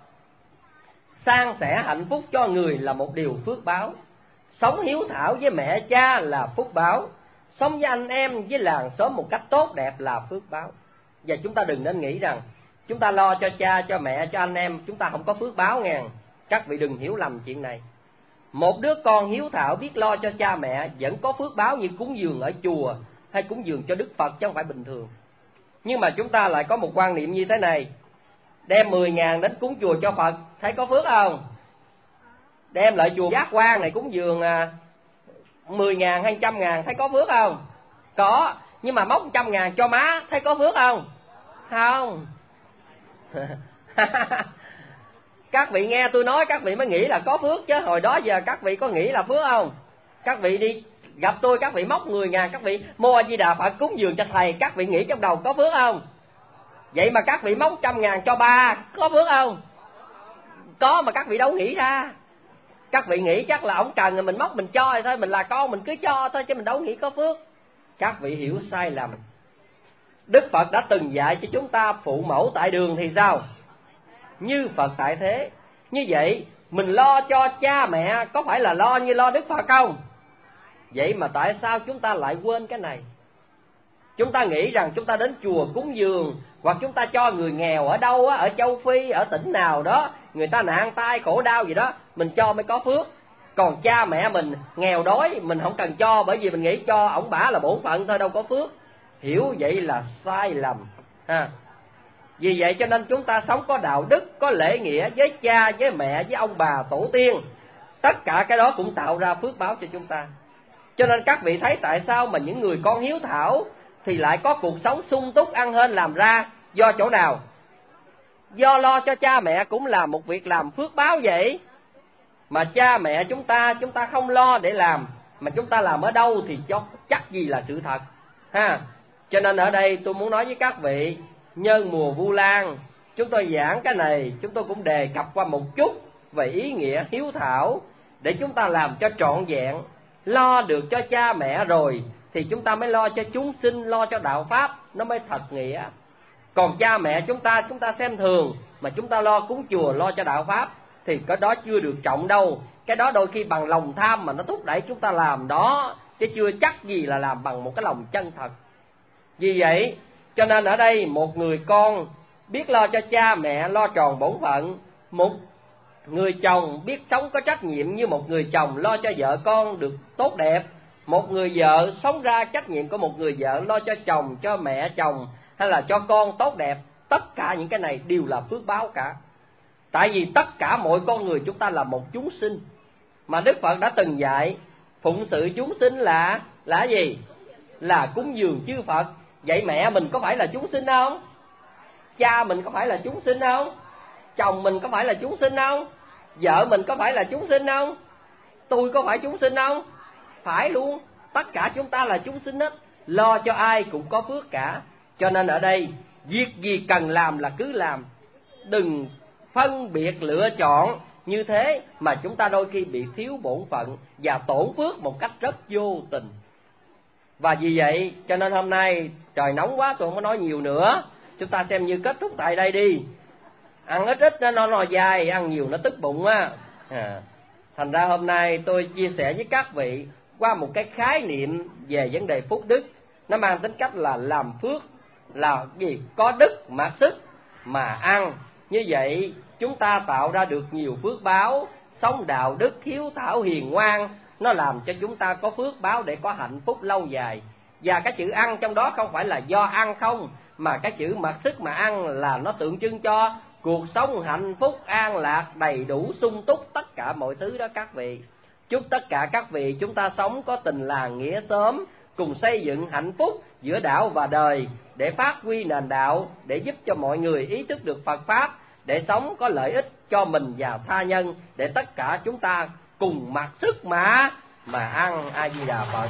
san sẻ hạnh phúc cho người là một điều phước báo. Sống hiếu thảo với mẹ cha là phúc báo. Sống với anh em, với làng xóm một cách tốt đẹp là phước báo. Và chúng ta đừng nên nghĩ rằng chúng ta lo cho cha, cho mẹ, cho anh em, chúng ta không có phước báo nghe. Các vị đừng hiểu lầm chuyện này. Một đứa con hiếu thảo biết lo cho cha mẹ vẫn có phước báo như cúng dường ở chùa, hay cúng dường cho Đức Phật, chứ không phải bình thường. Nhưng mà chúng ta lại có một quan niệm như thế này: đem 10.000 đến cúng chùa cho Phật, thấy có phước không? Đem lại chùa Giác Quan này cúng dường 10.000 hay 100.000, thấy có phước không? Có. Nhưng mà móc 100.000 cho má, thấy có phước không? Không. Các vị nghe tôi nói các vị mới nghĩ là có phước, chứ hồi đó giờ các vị có nghĩ là phước không? Các vị đi gặp tôi, các vị móc 10.000, các vị mua A Di Đà Phật cúng dường cho thầy, các vị nghĩ trong đầu có phước không? Vậy mà các vị móc 100.000 cho ba, có phước không? Có, mà các vị đâu nghĩ ra. Các vị nghĩ chắc là ông cần rồi mình móc mình cho thôi, mình là con mình cứ cho thôi, chứ mình đâu nghĩ có phước. Các vị hiểu sai lầm. Đức Phật đã từng dạy cho chúng ta phụ mẫu tại đường thì sao? Như Phật tại thế. Như vậy mình lo cho cha mẹ có phải là lo như lo Đức Phật không? Vậy mà tại sao chúng ta lại quên cái này? Chúng ta nghĩ rằng chúng ta đến chùa cúng dường, hoặc chúng ta cho người nghèo ở đâu á, ở châu Phi, ở tỉnh nào đó, người ta nạn tai khổ đau gì đó, mình cho mới có phước. Còn cha mẹ mình nghèo đói mình không cần cho, bởi vì mình nghĩ cho ổng bả là bổn phận thôi, đâu có phước. Hiểu vậy là sai lầm ha. Vì vậy cho nên chúng ta sống có đạo đức, có lễ nghĩa với cha, với mẹ, với ông bà, tổ tiên. Tất cả cái đó cũng tạo ra phước báo cho chúng ta. Cho nên các vị thấy tại sao mà những người con hiếu thảo thì lại có cuộc sống sung túc, ăn hên làm ra? Do chỗ nào? Do lo cho cha mẹ cũng là một việc làm phước báo vậy. Mà cha mẹ chúng ta không lo để làm, mà chúng ta làm ở đâu thì chắc gì là sự thật ha. Cho nên ở đây tôi muốn nói với các vị, nhân mùa Vu Lan chúng tôi giảng cái này, chúng tôi cũng đề cập qua một chút về ý nghĩa hiếu thảo, để chúng ta làm cho trọn vẹn. Lo được cho cha mẹ rồi thì chúng ta mới lo cho chúng sinh, lo cho đạo pháp, nó mới thật nghĩa. Còn cha mẹ chúng ta xem thường, mà chúng ta lo cúng chùa, lo cho đạo pháp, thì cái đó chưa được trọng đâu. Cái đó đôi khi bằng lòng tham mà nó thúc đẩy chúng ta làm đó, chứ chưa chắc gì là làm bằng một cái lòng chân thật. Vì vậy cho nên ở đây một người con biết lo cho cha mẹ, lo tròn bổn phận. Một người chồng biết sống có trách nhiệm như một người chồng, lo cho vợ con được tốt đẹp. Một người vợ sống ra trách nhiệm của một người vợ, lo cho chồng, cho mẹ chồng hay là cho con tốt đẹp. Tất cả những cái này đều là phước báo cả. Tại vì tất cả mọi con người chúng ta là một chúng sinh, mà Đức Phật đã từng dạy phụng sự chúng sinh là gì? Là cúng dường chư Phật. Vậy mẹ mình có phải là chúng sinh không? Cha mình có phải là chúng sinh không? Chồng mình có phải là chúng sinh không? Vợ mình có phải là chúng sinh không? Tôi có phải chúng sinh không? Phải luôn. Tất cả chúng ta là chúng sinh hết. Lo cho ai cũng có phước cả. Cho nên ở đây việc gì cần làm là cứ làm. Đừng phân biệt lựa chọn như thế mà chúng ta đôi khi bị thiếu bổn phận và tổn phước một cách rất vô tình. Và vì vậy cho nên hôm nay trời nóng quá, tôi không có nói nhiều nữa. Chúng ta xem như kết thúc tại đây đi. Ăn ít ít nó dai, ăn nhiều nó tức bụng á. Thành ra hôm nay tôi chia sẻ với các vị qua một cái khái niệm về vấn đề phúc đức. Nó mang tính cách là làm phước, là gì? Có đức mặc sức mà ăn. Như vậy chúng ta tạo ra được nhiều phước báo, sống đạo đức, hiếu thảo, hiền ngoan. Nó làm cho chúng ta có phước báo để có hạnh phúc lâu dài. Và cái chữ ăn trong đó không phải là do ăn không, mà cái chữ mặc sức mà ăn là nó tượng trưng cho cuộc sống hạnh phúc, an lạc, đầy đủ, sung túc, tất cả mọi thứ đó các vị. Chúc tất cả các vị chúng ta sống có tình làng nghĩa xóm, cùng xây dựng hạnh phúc giữa đạo và đời, để phát huy nền đạo, để giúp cho mọi người ý thức được Phật Pháp, để sống có lợi ích cho mình và tha nhân, để tất cả chúng ta cùng mặc sức mà ăn. A Di Đà Phật.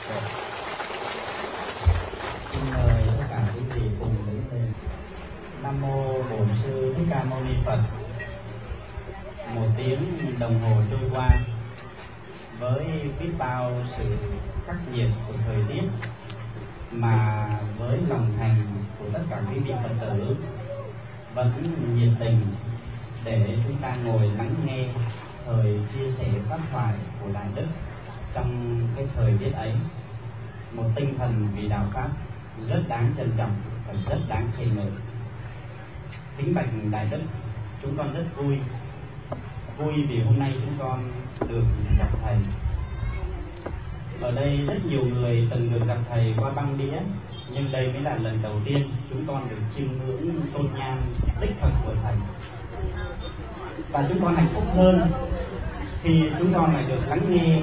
Xin mời tất cả quý vị cùng đứng lên. Nam mô Bổn Sư Thích Ca Mâu Ni Phật. 1 tiếng đồng hồ trôi qua với biết bao sự khắc nghiệt của thời tiết, mà với lòng thành của tất cả quý vị Phật tử vẫn nhiệt tình để chúng ta ngồi lắng nghe thời chia sẻ pháp thoại của Đại Đức trong cái thời tiết ấy. Một tinh thần vì đạo Pháp rất đáng trân trọng và rất đáng khen ngợi. Kính bạch Đại Đức, chúng con rất vui vì hôm nay chúng con được gặp thầy. Ở đây rất nhiều người từng được gặp thầy qua băng đĩa, nhưng đây mới là lần đầu tiên chúng con được chiêm ngưỡng tôn nhang đích thực của thầy. Và chúng con hạnh phúc hơn khi chúng con lại được lắng nghe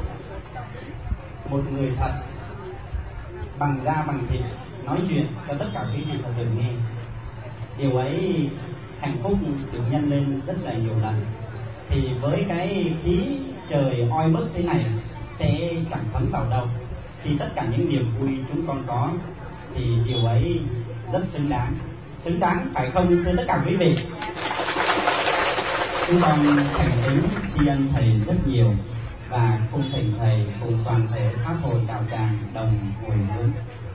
một người thật bằng da bằng thịt nói chuyện cho tất cả quý vị Phật tử nghe. Điều ấy hạnh phúc được nhân lên rất là nhiều lần. Thì với cái khí trời oi bức thế này sẽ chẳng thấm vào đâu. Thì tất cả những niềm vui chúng con có thì điều ấy rất xứng đáng phải không thưa tất cả quý vị? Chúng con thành kính tri ân thầy rất nhiều và cùng thỉnh thầy cùng toàn thể pháp hội đạo tràng đồng hồi hướng.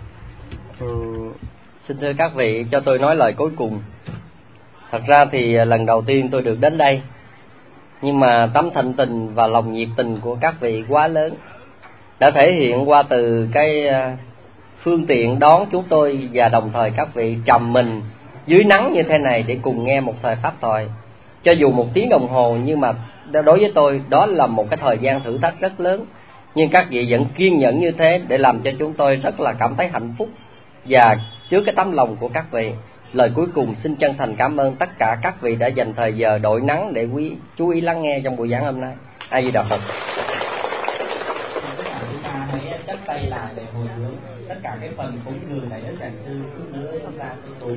Xin thưa các vị, cho tôi nói lời cuối cùng. Thật ra thì lần đầu tiên tôi được đến đây, nhưng mà tấm thanh tình và lòng nhiệt tình của các vị quá lớn, đã thể hiện qua từ cái phương tiện đón chúng tôi, và đồng thời các vị trầm mình dưới nắng như thế này để cùng nghe một thời pháp thoại. Cho dù 1 tiếng đồng hồ, nhưng mà đối với tôi đó là một cái thời gian thử thách rất lớn. Nhưng các vị vẫn kiên nhẫn như thế để làm cho chúng tôi rất là cảm thấy hạnh phúc. Và trước cái tấm lòng của các vị, lời cuối cùng xin chân thành cảm ơn tất cả các vị đã dành thời giờ đội nắng để chú ý lắng nghe trong buổi giảng hôm nay. A Di Đà Phật. Tất cả chúng ta hãy chắp tay lại để hồi hướng. Tất cả cái phần cúng dường Đại Đức Giảng Sư chút nữa chúng ta sẽ cúng.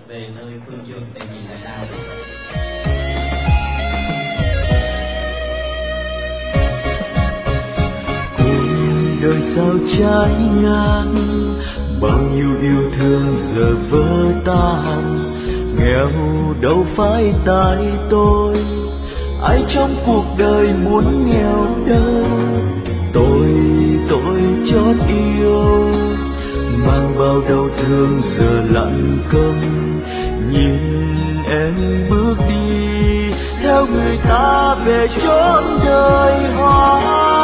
về nơi phương trường để nhìn lại nào. Cuộc đời sao trái ngang, bao nhiêu yêu thương giờ vỡ tan. Nghèo đâu phải tại tôi, ai trong cuộc đời muốn nghèo đâu. Tôi chót yêu, mang bao đau thương giờ lặng câm. Nhìn em bước đi theo người ta về chốn đời hoa.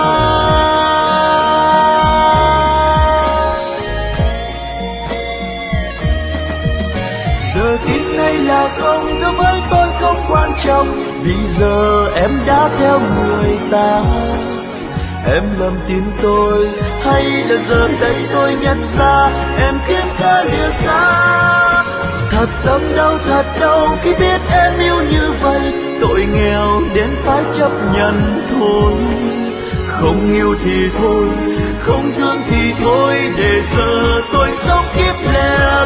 Giờ tin hay là không đối với tôi không quan trọng, vì giờ em đã theo người ta. Em lầm tin tôi hay là giờ đây tôi nhận ra em khiến ta lìa xa. Thật tâm đau khi biết em yêu như vậy. Tội nghèo đến phải chấp nhận thôi. Không yêu thì thôi, không thương thì thôi, để giờ tôi sống kiếp lẻ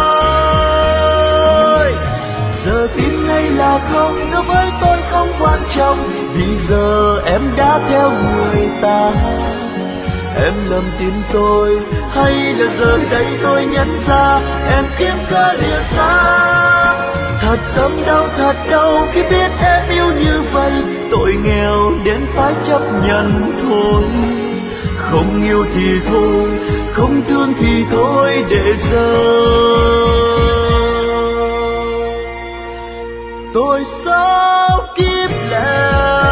loi. Giờ tin hay là không đối với tôi không quan trọng, vì giờ em đã theo người ta. Em lầm tin tôi hay là giờ đây tôi nhận ra em khiến ta lìa xa. Thật đau khi biết em yêu như vậy. Tội nghèo đến phải chấp nhận thôi. Không yêu thì thôi, không thương thì thôi, để giờ tôi sống kiếp lẻ